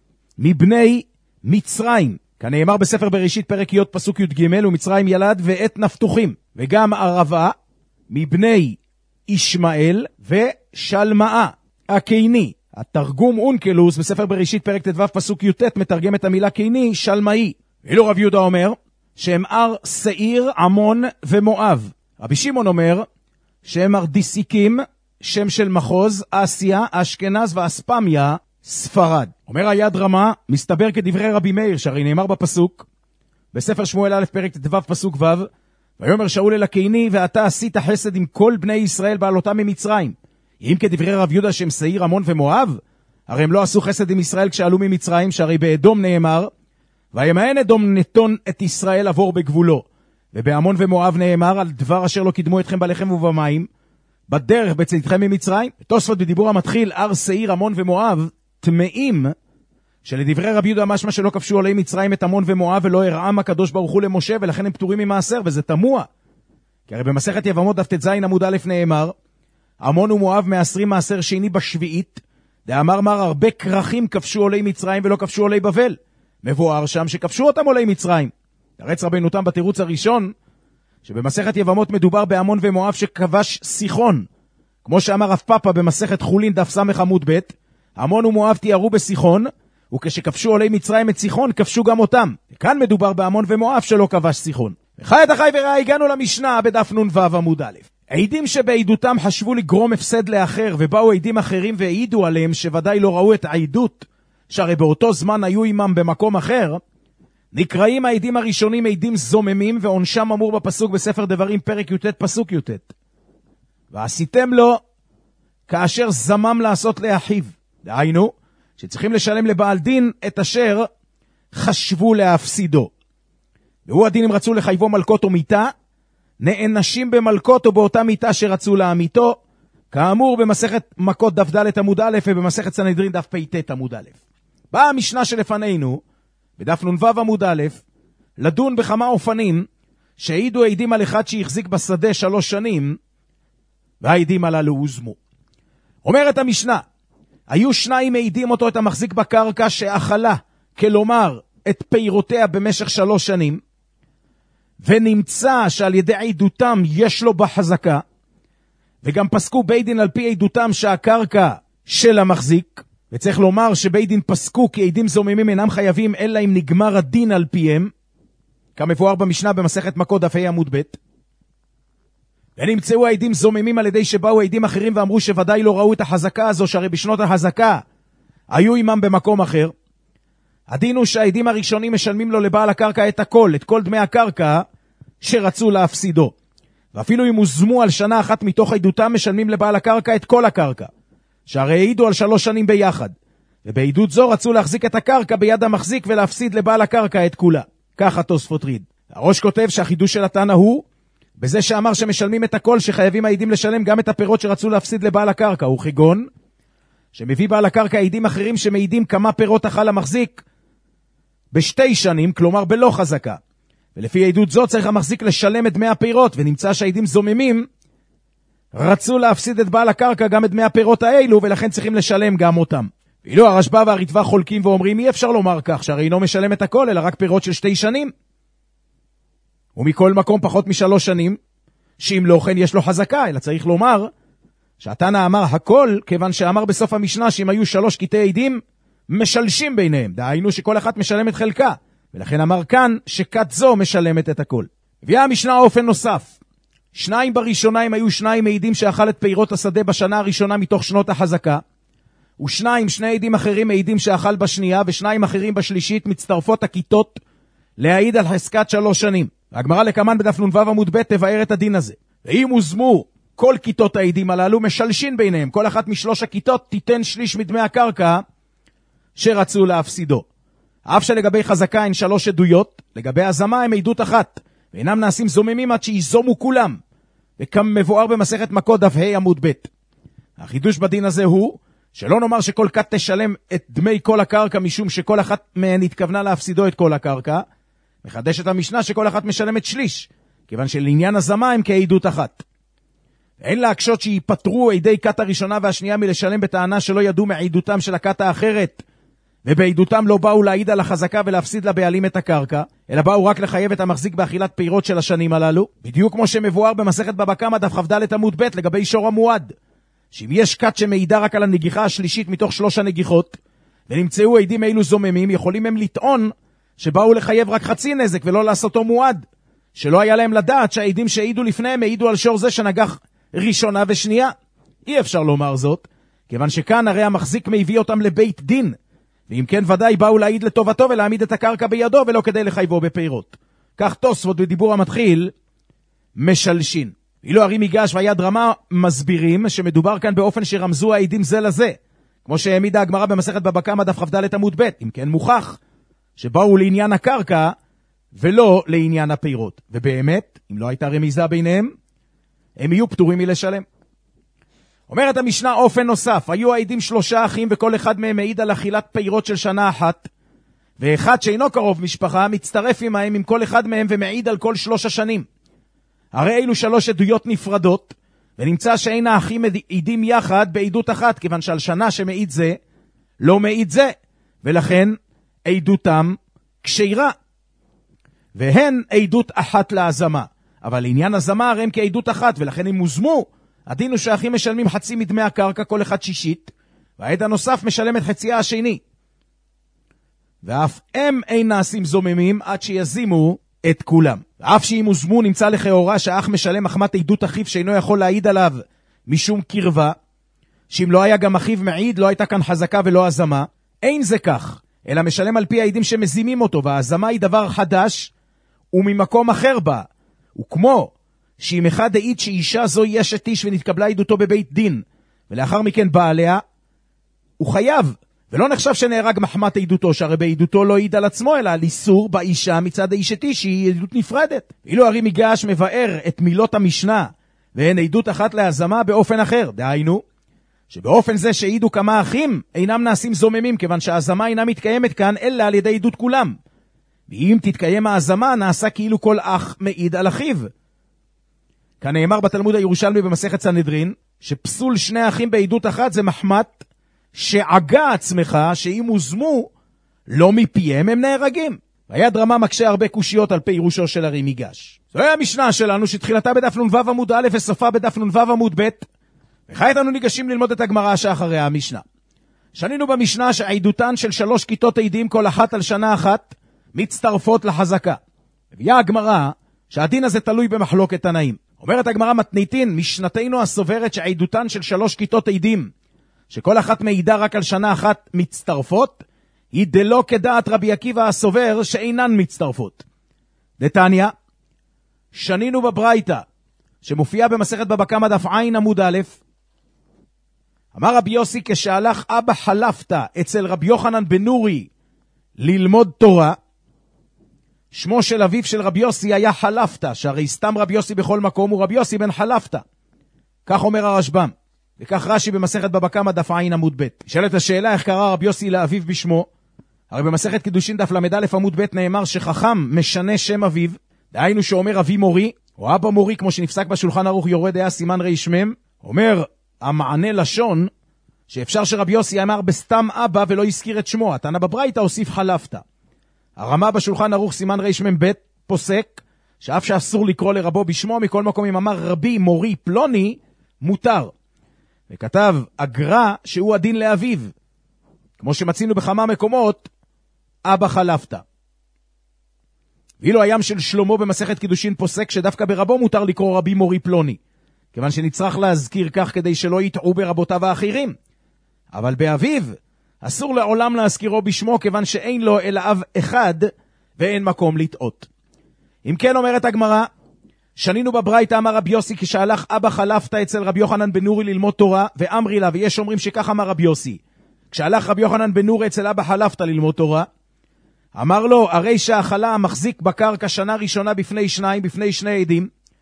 מבני מצרים, כנאמר בספר בראשית פרק י' פסוק י"ג, ומצרים ילד ואת נפתוחים, וגם ערבה מבני ישמעאל ושלמאה הקיני. התרגום אונקלוס בספר בראשית פרק ט"ו פסוק י"ט מתרגם את המילה קיני שלמאי. ואילו רב יהודה אומר שהם אר שעיר, עמון ומואב. רבי שמעון אומר שהם ארדיסיקים, שם של מחוז אסיה, אשכנז ואספמיה, ספרד. אומר היד רמה, מסתבר כדברי רבי מאיר, שהרי נאמר בפסוק בספר שמואל א' פרק ט"ו פסוק ו', ויאמר שאול אל הקיני, ואתה עשית חסד עם כל בני ישראל בעלותם ממצרים. אם כדברי רב יהודה שהם שעיר, עמון ומואב, הרי הם לא עשו חסד עם ישראל כשעלו ממצרים, שהרי באדום נאמר וימאן אדום נתון את ישראל עבור בגבולו, ובעמון ומואב נאמר על דבר אשר לא קידמו אתכם בלחם ובמים בדרך בצאתכם ממצרים. תוספות בדיבור המתחיל אר שעיר, עמון ומואב טמאים, שלדברי רבי יהודה משמע שלא כבשו עולי מצרים את עמון ומואב ולא הרעם הקדוש ברוך הוא למשה, ולכן הם פטורים ממעשר, וזה תמוה. כי הרי במסכת יבמות דף ט"ז עמוד א' נאמר עמון ומואב מעשרים מעשר שני בשביעית, דאמר מר הרבה כרכים כבשו עולי מצרים ולא כבשו עולי בבל. מבואר שם שכבשו אותם עולי מצרים. תרץ רבינו תם בתירוץ הראשון שבמסכת יבמות מדובר בעמון ומואב שכבש סיחון, כמו שאמר רב פאפה במסכת חולין דף ס' עמוד ב', עמון ומואב תיארו בסיחון, וכשכבשו עולי מצרים את סיחון כבשו גם אותם. וכאן מדובר בעמון ומואב שלא כבש סיחון. וחיית החי וראה, הגענו למשנה בדף נ"ו עמוד א'. עדים שבעדותם חשבו לגרום הפסד לאחר, ובאו עדים אחרים והעידו עליהם שוודאי לא ראו את העדות, שהרי באותו זמן היו עמם במקום אחר, נקראים העדים הראשונים עדים זוממים, ועונשם אמור בפסוק בספר דברים פרק י"ט פסוק י"ט. ועשיתם לו כאשר זמם לעשות לאחיו, דהיינו שצריכים לשלם לבעל דין את אשר חשבו להפסידו. והוא הדין אם רצו לחייבו מלכות או מיתה, נענשים במלכות או באותה מיתה שרצו להמיתו, כאמור במסכת מכות דף ד' עמוד א' ובמסכת סנהדרין דף פ"ט עמוד א'. באה המשנה שלפנינו בדף נ"ו עמוד א' לדון בכמה אופנים שהעידו עדים על אחד שהחזיק בשדה 3 שנים, והעדים הללו הוזמו. אומרת המשנה, היו 2 מעידים אותו את המחזיק בקרקע שאכלה, כלומר את פירותיה במשך 3 שנים, ונמצא שעל ידי עדותם יש לו בחזקה, וגם פסקו בית דין על פי עדותם שהקרקע של המחזיק, וצריך לומר שבית דין פסקו כי עדים זוממים אינם חייבים אלא אם נגמר הדין על פיהם, כמבואר במשנה במסכת מכות דף ה' עמוד ב'. ונמצאו העדים זוממים על ידי שבאו עדים אחרים ואמרו שוודאי לא ראו את החזקה הזו, שהרי בשנות החזקה היו עמם במקום אחר. הדין הוא שהעדים הראשונים משלמים לו לבעל הקרקע את הכל, את כל דמי הקרקע שרצו להפסידו. ואפילו אם הוזמו על שנה אחת מתוך עדותם, משלמים לבעל הקרקע את כל הקרקע, שהרי העידו על 3 שנים ביחד. ובעדות זו רצו להחזיק את הקרקע ביד המחזיק ולהפסיד לבעל הקרקע את כולה. ככה תוספות ריד. הראש כותב שהחידוש של התנא הוא בזה שאמר שמשלמים את הכל, שחייבים העדים לשלם גם את הפירות שרצו להפסיד לבעל הקרקע. הוא כגון שמביא בעל הקרקע עדים אחרים שמעידים כמה פירות אכל המחזיק ב2 שנים, כלומר בלא חזקה. ולפי עדות זו צריך המחזיק לשלם את דמי הפירות, ונמצא שהעדים זוממים רצו להפסיד את בעל הקרקע גם את דמי הפירות האלו, ולכן צריכים לשלם גם אותם. ואילו הרשב"א והרטב"א חולקים ואומרים אי אפשר לומר כך, שהרי אינו משלם את הכל אלא רק פירות של 2 שנים. ומכל מקום פחות מ3 שנים, שאם לא כן יש לו חזקה, אלא צריך לומר שהתנא אמר הכל, כיוון שאמר בסוף המשנה שאם היו 3 קטעי עדים משלשים ביניהם, דהיינו שכל אחת משלמת חלקה, ולכן אמר כאן שכת זו משלמת את הכל. הביאה המשנה אופן נוסף, 2 בראשונה הם היו 2 מעידים שאכל את פירות השדה בשנה הראשונה מתוך שנות החזקה, ו2 2 עדים אחרים מעידים שאכל בשנייה, ו2 אחרים בשלישית, מצטרפות הכיתות להעיד על חזקת 3 שנים. הגמרא לקמן בדף נ"ו עמוד ב' תבאר את הדין הזה. ואם הוזמו כל כיתות העדים הללו, משלשין ביניהם, כל אחת מ3 הכיתות תיתן שליש מדמי הקרקע שרצו להפסידו. אף שלגבי חזקה הן 3 עדויות, לגבי הזמה הם עדות אחת, ואינם נעשים זוממים עד שיזומו כולם. וכמבואר במסכת מכות דף ה' עמוד ב'. החידוש בדין הזה הוא שלא נאמר שכל כת תשלם את דמי כל הקרקע משום שכל אחת מהן התכוונה להפסידו את כל הקרקע. מחדשת המשנה שכל אחת משלמת שליש, כיוון שלעניין הזמה הם כעדות אחת. אין להקשות שיפטרו עדי כת הראשונה והשנייה מלשלם בטענה שלא ידעו מעדותם של הכת האחרת, ובעדותם לא באו להעיד על החזקה ולהפסיד לבעלים את הקרקע, אלא באו רק לחייב את המחזיק באכילת פירות של השנים הללו, בדיוק כמו שמבואר במסכת בבא קמא דף כ"ד עמוד ב' לגבי שור המועד, שאם יש כת שמעידה רק על הנגיחה השלישית מתוך 3 הנגיחות, ונמצאו עדים אילו זוממים, יכולים הם לטעון שבאו לחייב רק חצי נזק ולא לעשותו מועד, שלא היה להם לדעת שהעדים שהעידו לפניהם העידו על שור זה שנגח ראשונה ושנייה. אי אפשר לומר זאת, כיוון שכאן הרי המחזיק מביא אותם לבית דין, ואם כן ודאי באו להעיד לטובתו ולהעמיד את הקרקע בידו ולא כדי לחייבו בפירות. כך תוספות בדיבור המתחיל משלשין. אילו הרי מיגש והיד רמה מסבירים שמדובר כאן באופן שרמזו העדים זה לזה, כמו שהעמידה הגמרא במסכת בבא קמא דף כ"ד עמוד ב'. אם כן מוכח שבאו לעניין הקרקע ולא לעניין הפירות, ובאמת אם לא הייתה רמיזה ביניהם הם יהיו פטורים מלשלם. אומרת המשנה אופן נוסף, היו העדים 3 אחים וכל אחד מהם מעיד על אכילת פירות של שנה אחת, ואחד שאינו קרוב משפחה מצטרף עמהם עם כל אחד מהם ומעיד על כל 3 השנים. הרי אלו 3 עדויות נפרדות, ונמצא שאין האחים עידים יחד בעדות אחת, כיוון שעל שנה שמעיד זה לא מעיד זה, ולכן עדותם כשירה, והן עדות אחת להזמה. אבל לעניין הזמה הרי הם כעדות אחת, ולכן הם מוזמו. הדין הוא שהאחים משלמים חצי מדמי הקרקע, כל אחד 1/6, והעד הנוסף משלם את חצייה השני. ואף הם אין נעשים זוממים עד שיזימו את כולם. ואף שאם הוזמו נמצא לכאורה שהאח משלם מחמת עדות אחיו שאינו יכול להעיד עליו משום קרבה, שאם לא היה גם אחיו מעיד לא הייתה כאן חזקה ולא הזמה. אין זה כך, אלא משלם על פי העדים שמזימים אותו, והזמה היא דבר חדש וממקום אחר בה. וכמו שאם אחד העיד שאישה זו יש את איש ונתקבלה עדותו בבית דין, ולאחר מכן בא עליה, הוא חייב, ולא נחשב שנהרג מחמת עדותו, שהרי בעדותו לא העיד על עצמו, אלא על איסור באישה מצד האיש את איש, שהיא עדות נפרדת. אילו הרי מיגש מבאר את מילות המשנה, והן עדות אחת להזמה באופן אחר, דהיינו, שבאופן זה שהעידו כמה אחים, אינם נעשים זוממים, כיוון שההזמה אינה מתקיימת כאן, אלא על ידי עדות כולם. ואם תתקיים ההזמה, נעשה כאילו כל אח מעיד על אחיו. כאן נאמר בתלמוד הירושלמי במסכת סנהדרין, שפסול 2 אחים בעדות אחת זה מחמת שעגה עצמך, שאם הוזמו לא מפיהם הם נהרגים. והיד רמה מקשה הרבה קושיות על פירושו של הרי מיגש. זוהי המשנה שלנו שתחילתה בדף נ"ו עמוד א' וסופה בדף נ"ו עמוד ב', וכעת אנו ניגשים ללמוד את הגמרא שאחריה המשנה. שנינו במשנה שעדותן של 3 כיתות עדים כל אחת על שנה אחת מצטרפות לחזקה. הביאה הגמרא שהדין הזה תלוי במחלוקת תנאים. אומרת הגמרא מתניתין, משנתנו הסוברת שעדותן של 3 כיתות עדים שכל אחת מעידה רק על שנה אחת מצטרפות, היא דלא כדעת רבי עקיבא הסובר שאינן מצטרפות. דתניא, שנינו בברייתא שמופיע במסכת בבא קמא דף ע' עמוד א', אמר רבי יוסי כשהלך אבא חלפתא אצל רבי יוחנן בן נורי ללמוד תורה, שמו של אביו של רבי יוסי היה חלפתא, שהרי סתם רבי יוסי בכל מקום הוא רבי יוסי בן חלפתא. כך אומר הרשב"ם, וכך רש"י במסכת בבא קמא דף ע' עמוד ב'. שאלת השאלה איך קרא רבי יוסי לאביו בשמו, הרי במסכת קידושין דף ל"א עמוד ב' נאמר שחכם משנה שם אביו, דהיינו שאומר אבי מורי או אבא מורי, כמו שנפסק בשולחן ערוך יורה דעה סימן רמ. אומר המענה לשון שאפשר שרבי יוסי אמר בסתם אבא ולא הזכיר את שמו, התנא בברייתא הוסיף חלפתא. הרמה בשולחן ערוך סימן רמ"ב פוסק שאף שאסור לקרוא לרבו בשמו, מכל מקום אם אמר רבי מורי פלוני מותר. וכתב אגרה שהוא הדין לאביו, כמו שמצינו בכמה מקומות אבא חלפתא. ואילו הים של שלמה במסכת קידושין פוסק שדווקא ברבו מותר לקרוא רבי מורי פלוני, כיוון שנצטרך להזכיר כך כדי שלא יטעו ברבותיו האחרים. אבל באביו אסור לעולם להזכירו בשמו, כיוון שאין לו אלא אב אחד ואין מקום לטעות. אם כן אומרת הגמרא, שנינו בברייתא אמר רבי יוסי כשהלך אבא חלפתא אצל רבי יוחנן בן נורי ללמוד תורה, ואמרי לה, ויש אומרים שכך אמר רבי יוסי, כשהלך רבי יוחנן בן נורי אצל אבא חלפתא ללמוד תורה, אמר לו, הרי שהחלה המחזיק בקרקע שנה ראשונה בפני 2, בפני 2 עדים,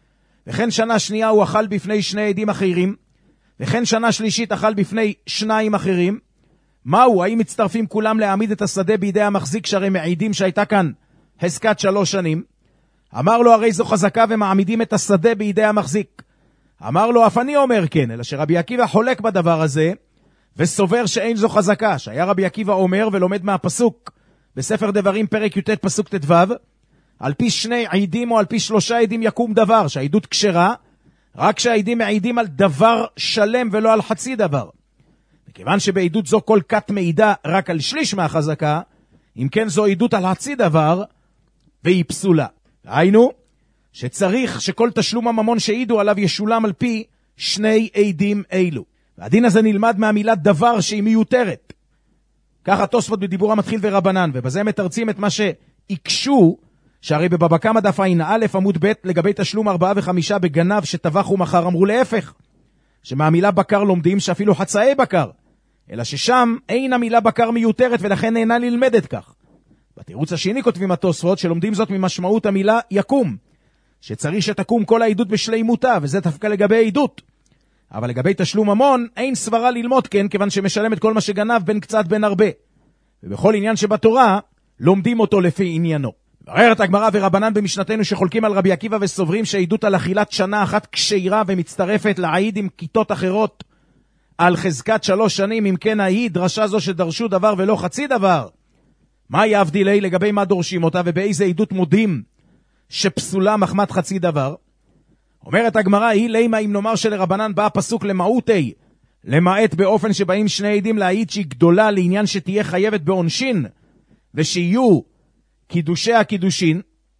וכן שנה שנייה הוא אכל בפני שני עדים אחרים, וכן שנה שלישית אכל בפני שניים אחרים. מהו? האם מצטרפים כולם להעמיד את השדה בידי המחזיק, שהרי מעידים שהייתה כאן חזקת 3 שנים? אמר לו, הרי זו חזקה ומעמידים את השדה בידי המחזיק. אמר לו, אף אני אומר כן, אלא שרבי עקיבא חולק בדבר הזה, וסובר שאין זו חזקה, שהיה רבי עקיבא אומר ולומד מהפסוק בספר דברים פרק י"ט פסוק ט"ו, על פי 2 עדים או על פי 3 עדים יקום דבר, שהעדות כשרה, רק שהעדים מעידים על דבר שלם ולא על חצי דבר. מכיוון שבעדות זו כל כת מעידה רק על שליש מהחזקה, אם כן זו עדות על חצי דבר, והיא פסולה. היינו, שצריך שכל תשלום הממון שהעידו עליו ישולם על פי 2 עדים אלו. והדין הזה נלמד מהמילה דבר שהיא מיותרת. ככה תוספות בדיבור המתחיל ורבנן, ובזה מתרצים את מה שעיקשו, שהרי בבבא קמא דף ע"א עמוד ב' לגבי תשלום 4 ו5 בגנב שטבח ומחר, אמרו להפך, שמהמילה בקר לומדים שאפילו חצאי בקר, אלא ששם אין המילה בקר מיותרת ולכן אינה נלמדת כך. בתירוץ השני כותבים התוספות שלומדים זאת ממשמעות המילה יקום, שצריך שתקום כל העדות בשלימותה, וזה דווקא לגבי עדות. אבל לגבי תשלום ממון אין סברה ללמוד כן, כיוון שמשלם את כל מה שגנב בין קצת בין הרבה, ובכל עניין שבתורה לומדים אותו לפי עניינו. בררת הגמרא ורבנן במשנתנו שחולקים על רבי עקיבא וסוברים שהעדות על אכילת שנה אחת כשרה ומצטרפת לעיד עם כיתות אחרות על חזקת 3 שנים, אם כן העיד דרשה זו שדרשו דבר ולא חצי דבר. מה יבדיל לגבי מה דורשים אותה ובאיזה עדות מודים שפסולה מחמת חצי דבר? אומרת הגמרא, היא לימה אם נאמר שלרבנן בא הפסוק למעוטי, למעט באופן שבאים 2 עדים להעיד שהיא גדולה לעניין שתהיה חייבת בעונשין ושיהיו קידושי הקידושין.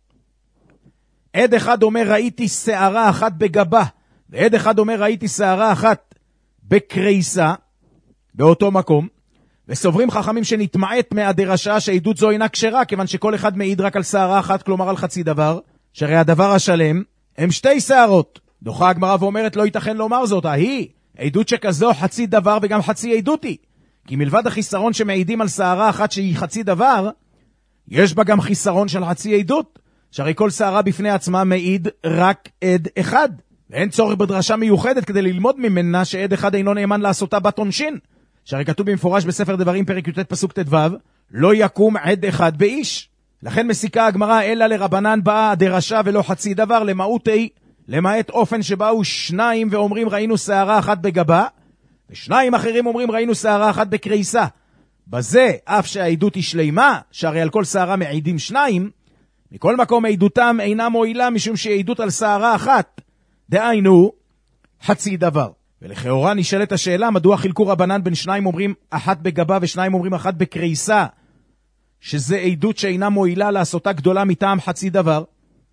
עד אחד אומר ראיתי שערה אחת בגבה, ועד אחד אומר ראיתי שערה אחת בקריסה באותו מקום, וסוברים חכמים שנתמעט מהדרשה שהעדות זו אינה כשרה, כיוון שכל אחד מעיד רק על שערה אחת, כלומר על חצי דבר, שהרי הדבר השלם הם 2 שערות. דוחה הגמרא ואומרת לא ייתכן לומר זאת, היא עדות שכזו חצי דבר וגם חצי עדות היא, כי מלבד החיסרון שמעידים על שערה אחת שהיא חצי דבר, יש בה גם חיסרון של חצי עדות, שהרי כל שערה בפני עצמה מעיד רק עד אחד, ואין צורך בדרשה מיוחדת כדי ללמוד ממנה שעד אחד אינו נאמן לעשותה בת עונשין, שהרי כתוב במפורש בספר דברים פרק י"ט פסוק ט"ו, לא יקום עד אחד באיש. לכן מסיקה הגמרא אלא לרבנן באה הדרשה ולא חצי דבר, למעוטי, למעט אופן שבאו 2 ואומרים ראינו שערה אחת בגבה, ו2 אחרים אומרים ראינו שערה אחת בקריסה. בזה אף שהעדות היא שלימה, שהרי על כל שערה מעידים 2, מכל מקום עדותם אינה מועילה, משום שעדות על שערה אחת דהיינו חצי דבר. ולכאורה נשאלת השאלה מדוע חילקו רבנן בין 2 אומרים אחת בגבה ו2 אומרים אחת בקריסה, שזה עדות שאינה מועילה לעשותה גדולה מטעם חצי דבר,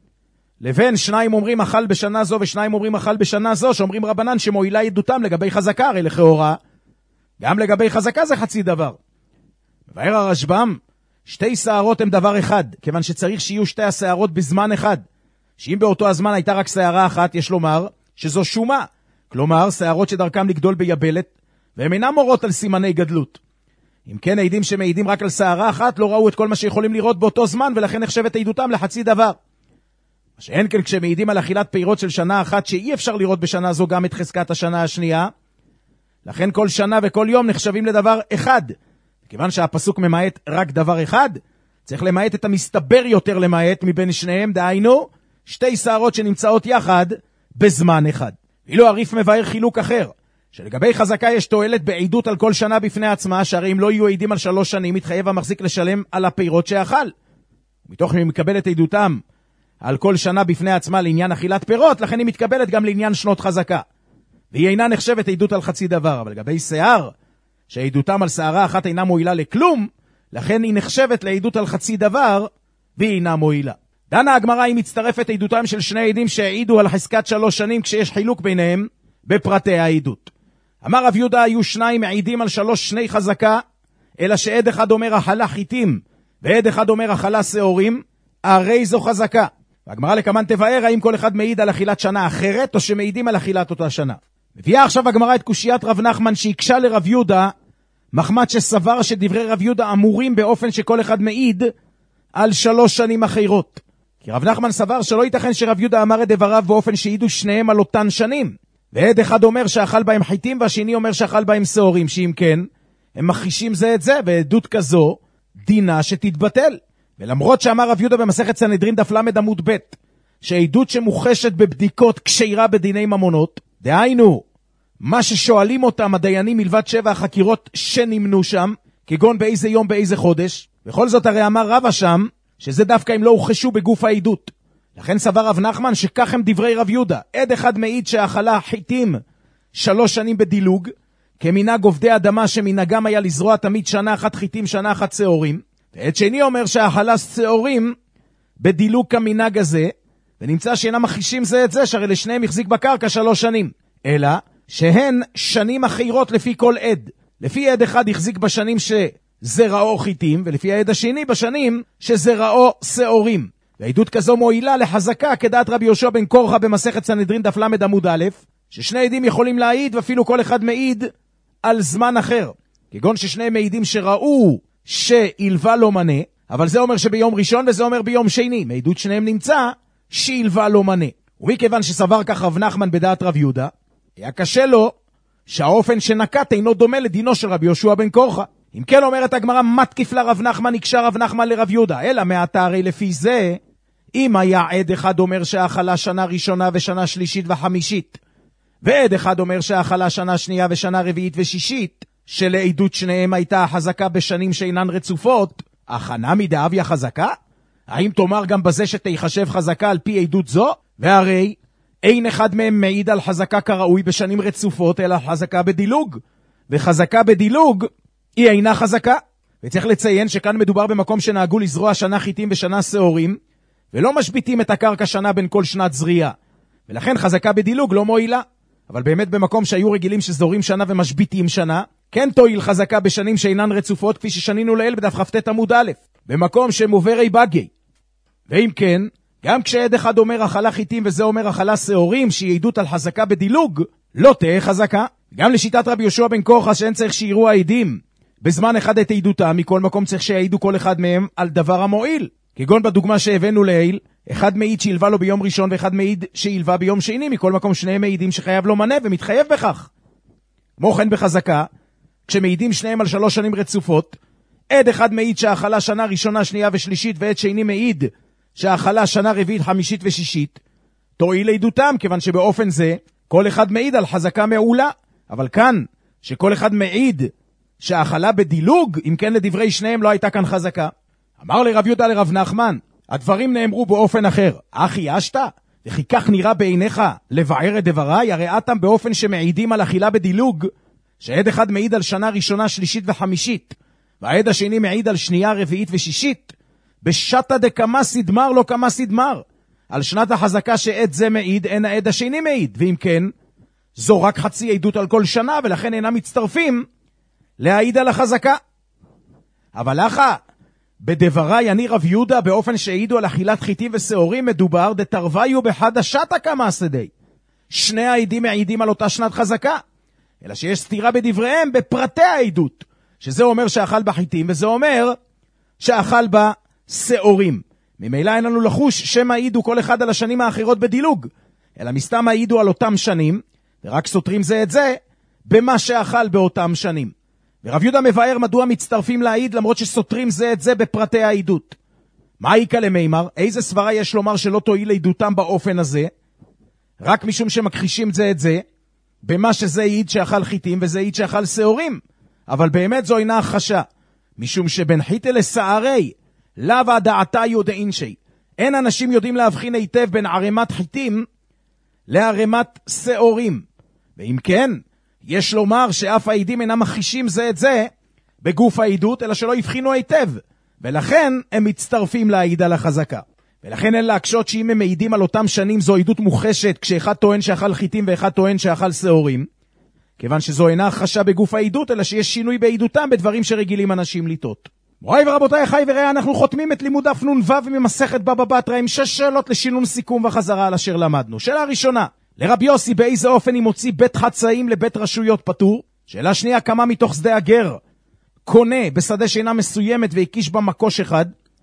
לבין 2 אומרים אכל בשנה זו ו2 אומרים אכל בשנה זו, שאומרים רבנן שמועילה עדותם לגבי חזקה, הרי לכאורה גם לגבי חזקה זה חצי דבר. מבאר הרשב"ם 2 שערות הם דבר אחד, כיוון שצריך שיהיו 2 השערות בזמן אחד, שאם באותו הזמן הייתה רק שערה אחת, יש לומר שזו שומה, כלומר שערות שדרכם לגדול ביבלת, והם אינם מורות על סימני גדלות. אם כן העדים שמעידים רק על שערה אחת לא ראו את כל מה שיכולים לראות באותו זמן, ולכן נחשבת עדותם לחצי דבר. מה שאין כן כשמעידים על אכילת פירות של שנה אחת שאי אפשר לראות בשנה זו גם את חזקת השנה השנייה, לכן כל שנה וכל יום נחשבים לדבר אחד. כיוון שהפסוק ממעט רק דבר אחד, צריך למעט את המסתבר יותר למעט מבין שניהם, דהיינו 2 שערות שנמצאות יחד בזמן אחד. אילו הריף מבאר חילוק אחר, שלגבי חזקה יש תועלת בעדות על כל שנה בפני עצמה, שהרי אם לא יהיו עדים על 3 שנים, מתחייב המחזיק לשלם על הפירות שאכל. מתוך מי מקבלת עדותם על כל שנה בפני עצמה לעניין אכילת פירות, לכן היא מתקבלת גם לעניין שנות חזקה. והיא אינה נחשבת עדות על חצי דבר, אבל לגבי שיער, שעדותם על שערה אחת אינה מועילה לכלום, לכן היא נחשבת לעדות על חצי דבר, והיא אינה מועילה. דנה הגמרא היא מצטרפת עדותם של 2 עדים שהעידו על חזקת 3 שנים, כשיש חילוק ביניהם בפרטי העדות. אמר רב יהודה היו 2 מעידים על 3 שני חזקה, אלא שעד אחד אומר אכלה חיטים, ועד אחד אומר אכלה שעורים, הרי זו חזקה. והגמרא לכמן תבאר האם כל אחד מעיד על אכילת שנה אחרת, או שמעידים על אכילת אותה שנה. מביאה עכשיו הגמרא את קושיית רב נחמן שהקשה לרב יהודה, מחמת שסבר שדברי רב יהודה אמורים באופן שכל אחד מעיד על 3 שנים אחרות. כי רב נחמן סבר שלא ייתכן שרב יהודה אמר את דבריו באופן שהעידו שניהם על אותן שנים. ועד אחד אומר שאכל בהם חיטים, והשני אומר שאכל בהם שעורים, שאם כן, הם מכחישים זה את זה, ועדות כזו דינה שתתבטל. ולמרות שאמר רב יהודה במסכת סנהדרין דף למד עמוד ב' שעדות שמוחשת בבדיקות כשירה בדיני ממונות, דהיינו, מה ששואלים אותם הדיינים מלבד 7 החקירות שנמנו שם, כגון באיזה יום באיזה חודש, בכל זאת הרי אמר רבא שם, שזה דווקא אם לא הוכחשו בגוף העדות. לכן סבר רב נחמן שכך הם דברי רב יהודה. עד אחד מעיד שאכלה חיטים 3 שנים בדילוג, כמנהג עובדי אדמה שמנהגם היה לזרוע תמיד שנה אחת חיטים, שנה אחת שעורים. ועד שני אומר שאכלה שעורים בדילוג כמנהג הזה, ונמצא שאינם מכחישים זה את זה, שהרי לשניהם החזיק בקרקע 3 שנים. אלא שהן שנים אחרות לפי כל עד. לפי עד אחד החזיק בשנים שזרעו חיטים, ולפי העד השני בשנים שזרעו שעורים. והעדות כזו מועילה לחזקה כדעת רבי יהושע בן קורחה במסכת סנהדרין דף למד עמוד א', ששני עדים יכולים להעיד ואפילו כל אחד מעיד על זמן אחר. כגון ששניהם מעידים שראו שאילווה לא מנה, אבל זה אומר שביום ראשון וזה אומר ביום שני. מעדות שניהם נמצא שאילווה לא מנה. ומכיוון שסבר כך רב נחמן בדעת רב יהודה, היה קשה לו שהאופן שנקט אינו דומה לדינו של רבי יהושע בן קורחה. אם כן אומרת הגמרא, מה תקיף לרב נחמן הקשה רב נחמן לרב יהודה? אלא מעתה הרי לפי זה, אם היה עד אחד אומר שהאכלה שנה ראשונה ושנה שלישית וחמישית, ועד אחד אומר שהאכלה שנה שנייה ושנה רביעית ושישית, שלעדות שניהם הייתה החזקה בשנים שאינן רצופות, הכנה מדאביה חזקה? האם תאמר גם בזה שתיחשב חזקה על פי עדות זו? והרי אין אחד מהם מעיד על חזקה כראוי בשנים רצופות, אלא חזקה בדילוג. וחזקה בדילוג היא אינה חזקה. וצריך לציין שכאן מדובר במקום שנהגו לזרוע שנה חיטים ושנה שעורים, ולא משביטים את הקרקע שנה בין כל שנת זריעה. ולכן חזקה בדילוג לא מועילה. אבל באמת במקום שהיו רגילים שזורים שנה ומשביטים שנה, כן תועיל חזקה בשנים שאינן רצופות, כפי ששנינו לעיל בדף כ"ט עמוד א', במקום שמוברי בגי. ואם כן, גם כשעד אחד אומר אכלה חיטים וזה אומר אכלה שעורים, שהיא עדות על חזקה בדילוג, לא תהיה חזקה. גם לשיטת רבי יהושע בן קורחה שאין צריך שיראו העדים בזמן אחד את עדותם, מכל מקום צריך שיעידו כל אחד מהם על דבר המועיל. כגון בדוגמה שהבאנו לעיל, אחד מעיד שילווה לו ביום ראשון ואחד מעיד שילווה ביום שני, מכל מקום שניהם מעידים שחייב לו מנה ומתחייב בכך. כמו כן בחזקה, כשמעידים שניהם על 3 שנים רצופות, עד אחד מעיד שהאכלה שנה ראשונה, שנייה ושלישית, ועד שני מעיד שהאכלה שנה רביעית, חמישית ושישית, תועיל עדותם, כיוון שבאופן זה כל אחד מעיד על חזקה מעולה. אבל כאן, שכל אחד מעיד שהאכלה בדילוג, אם כן לדברי שניהם לא הייתה כאן חזקה. אמר לרב יהודה לרב נחמן, הדברים נאמרו באופן אחר. אחי אשתה? וכי כך נראה בעיניך לבאר את דבריי? הרי אתם באופן שמעידים על אכילה בדילוג, שעד אחד מעיד על שנה ראשונה, שלישית וחמישית, והעד השני מעיד על שנייה, רביעית ושישית, בשטה דקמה סדמר לא כמה סדמר. על שנת החזקה שעד זה מעיד, אין העד השני מעיד, ואם כן, זו רק חצי עדות על כל שנה, ולכן אינם מצטרפים להעיד על החזקה. אבל אחא, בדבריי אני רב יהודה, באופן שהעידו על אכילת חיטים ושעורים, מדובר דתרוויו בחד השטה כמה שדי. שני העדים מעידים על אותה שנת חזקה, אלא שיש סתירה בדבריהם בפרטי העדות, שזה אומר שאכל בחיטים, וזה אומר שאכל בשעורים. ממילא אין לנו לחוש שמה העידו כל אחד על השנים האחרות בדילוג, אלא מסתם העידו על אותם שנים, ורק סותרים זה את זה במה שאכל באותם שנים. ורב יהודה מבאר מדוע מצטרפים להעיד למרות שסותרים זה את זה בפרטי העדות. מה איקה למימר? איזה סברה יש לומר שלא תועיל עדותם באופן הזה? רק משום שמכחישים זה את זה, במה שזה העיד שאכל חיטים וזה העיד שאכל שעורים. אבל באמת זו אינה הכחשה, משום שבין חיטה לשערי, לאו דעתה יודעין שי. אין אנשים יודעים להבחין היטב בין ערימת חיטים לערימת שעורים. ואם כן, יש לומר שאף העדים אינם מכחישים זה את זה בגוף העדות, אלא שלא יבחינו היטב, ולכן הם מצטרפים להעיד על החזקה. ולכן אין להקשות שאם הם מעידים על אותם שנים זו עדות מוחשת, כשאחד טוען שאכל חיטים ואחד טוען שאכל שעורים, כיוון שזו אינה הכחשה בגוף העדות, אלא שיש שינוי בעדותם בדברים שרגילים אנשים לטעות. מוריי ורבותיי, חי וראה, אנחנו חותמים את לימוד דף נ"ו ממסכת בבא בתרא עם 6 שאלות לשינון סיכום וחזרה על אשר למדנו. שאלה ראשונה, לרבי יוסי באיזה אופן אם הוציא בית חצאים לבית רשויות פטור? שאלה שנייה, כמה מתוך שדה הגר קונה בשדה שאינה מסוימת והקיש בה מקוש אחד?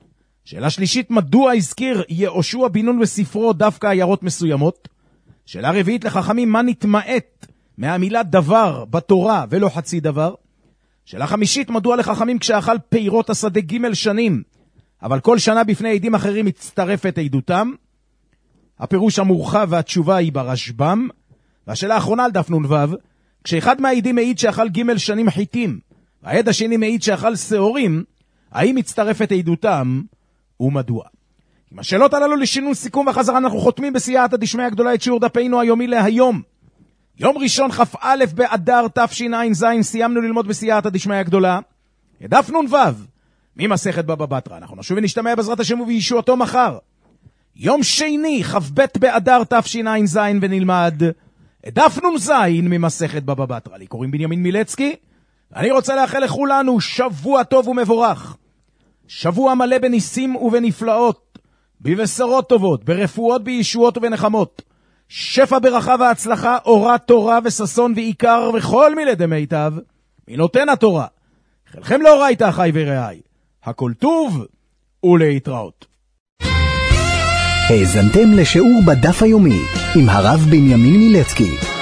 שאלה שלישית, מדוע הזכיר יהושע בן נון בספרו דווקא עיירות מסוימות? שאלה רביעית לחכמים, מה נתמעט מהמילה דבר בתורה ולא חצי דבר? שאלה חמישית, מדוע לחכמים כשאכל פירות השדה ג' שנים, אבל כל שנה בפני עדים אחרים מצטרפת עדותם? הפירוש המורחב והתשובה היא ברשב"ם. והשאלה האחרונה על דף נ"ו, כשאחד מהעדים מעיד שאכל ג' שנים חיטים, והעד השני מעיד שאכל שעורים, האם מצטרפת עדותם ומדוע? עם השאלות הללו לשינון סיכום וחזרה אנחנו חותמים בסייעתא דשמיא הגדולה את שיעור דפנו היומי להיום. יום ראשון כ"א באדר תשע"ז, סיימנו ללמוד בסייעתא דשמיא הגדולה את דף נ"ו ממסכת בבא בתרא. אנחנו נשוב ונשתמע בעזרת השם ובישועתו מחר, יום שני כ"ב באדר תשע"ז, ונלמד את דף נ"ז ממסכת בבא בתרא. לי קוראים בנימין מילצקי, ואני רוצה לאחל לכולנו שבוע טוב ומבורך, שבוע מלא בניסים ובנפלאות, בבשורות טובות, ברפואות, בישועות ובנחמות, שפע ברכה והצלחה, אורת תורה וששון ועיקר וכל מילי דמיטב מנותן התורה. חלכם לאורייתא אחי ורעי, הכל טוב ולהתראות. האזנתם לשיעור בדף היומי עם הרב בנימין מילצקי.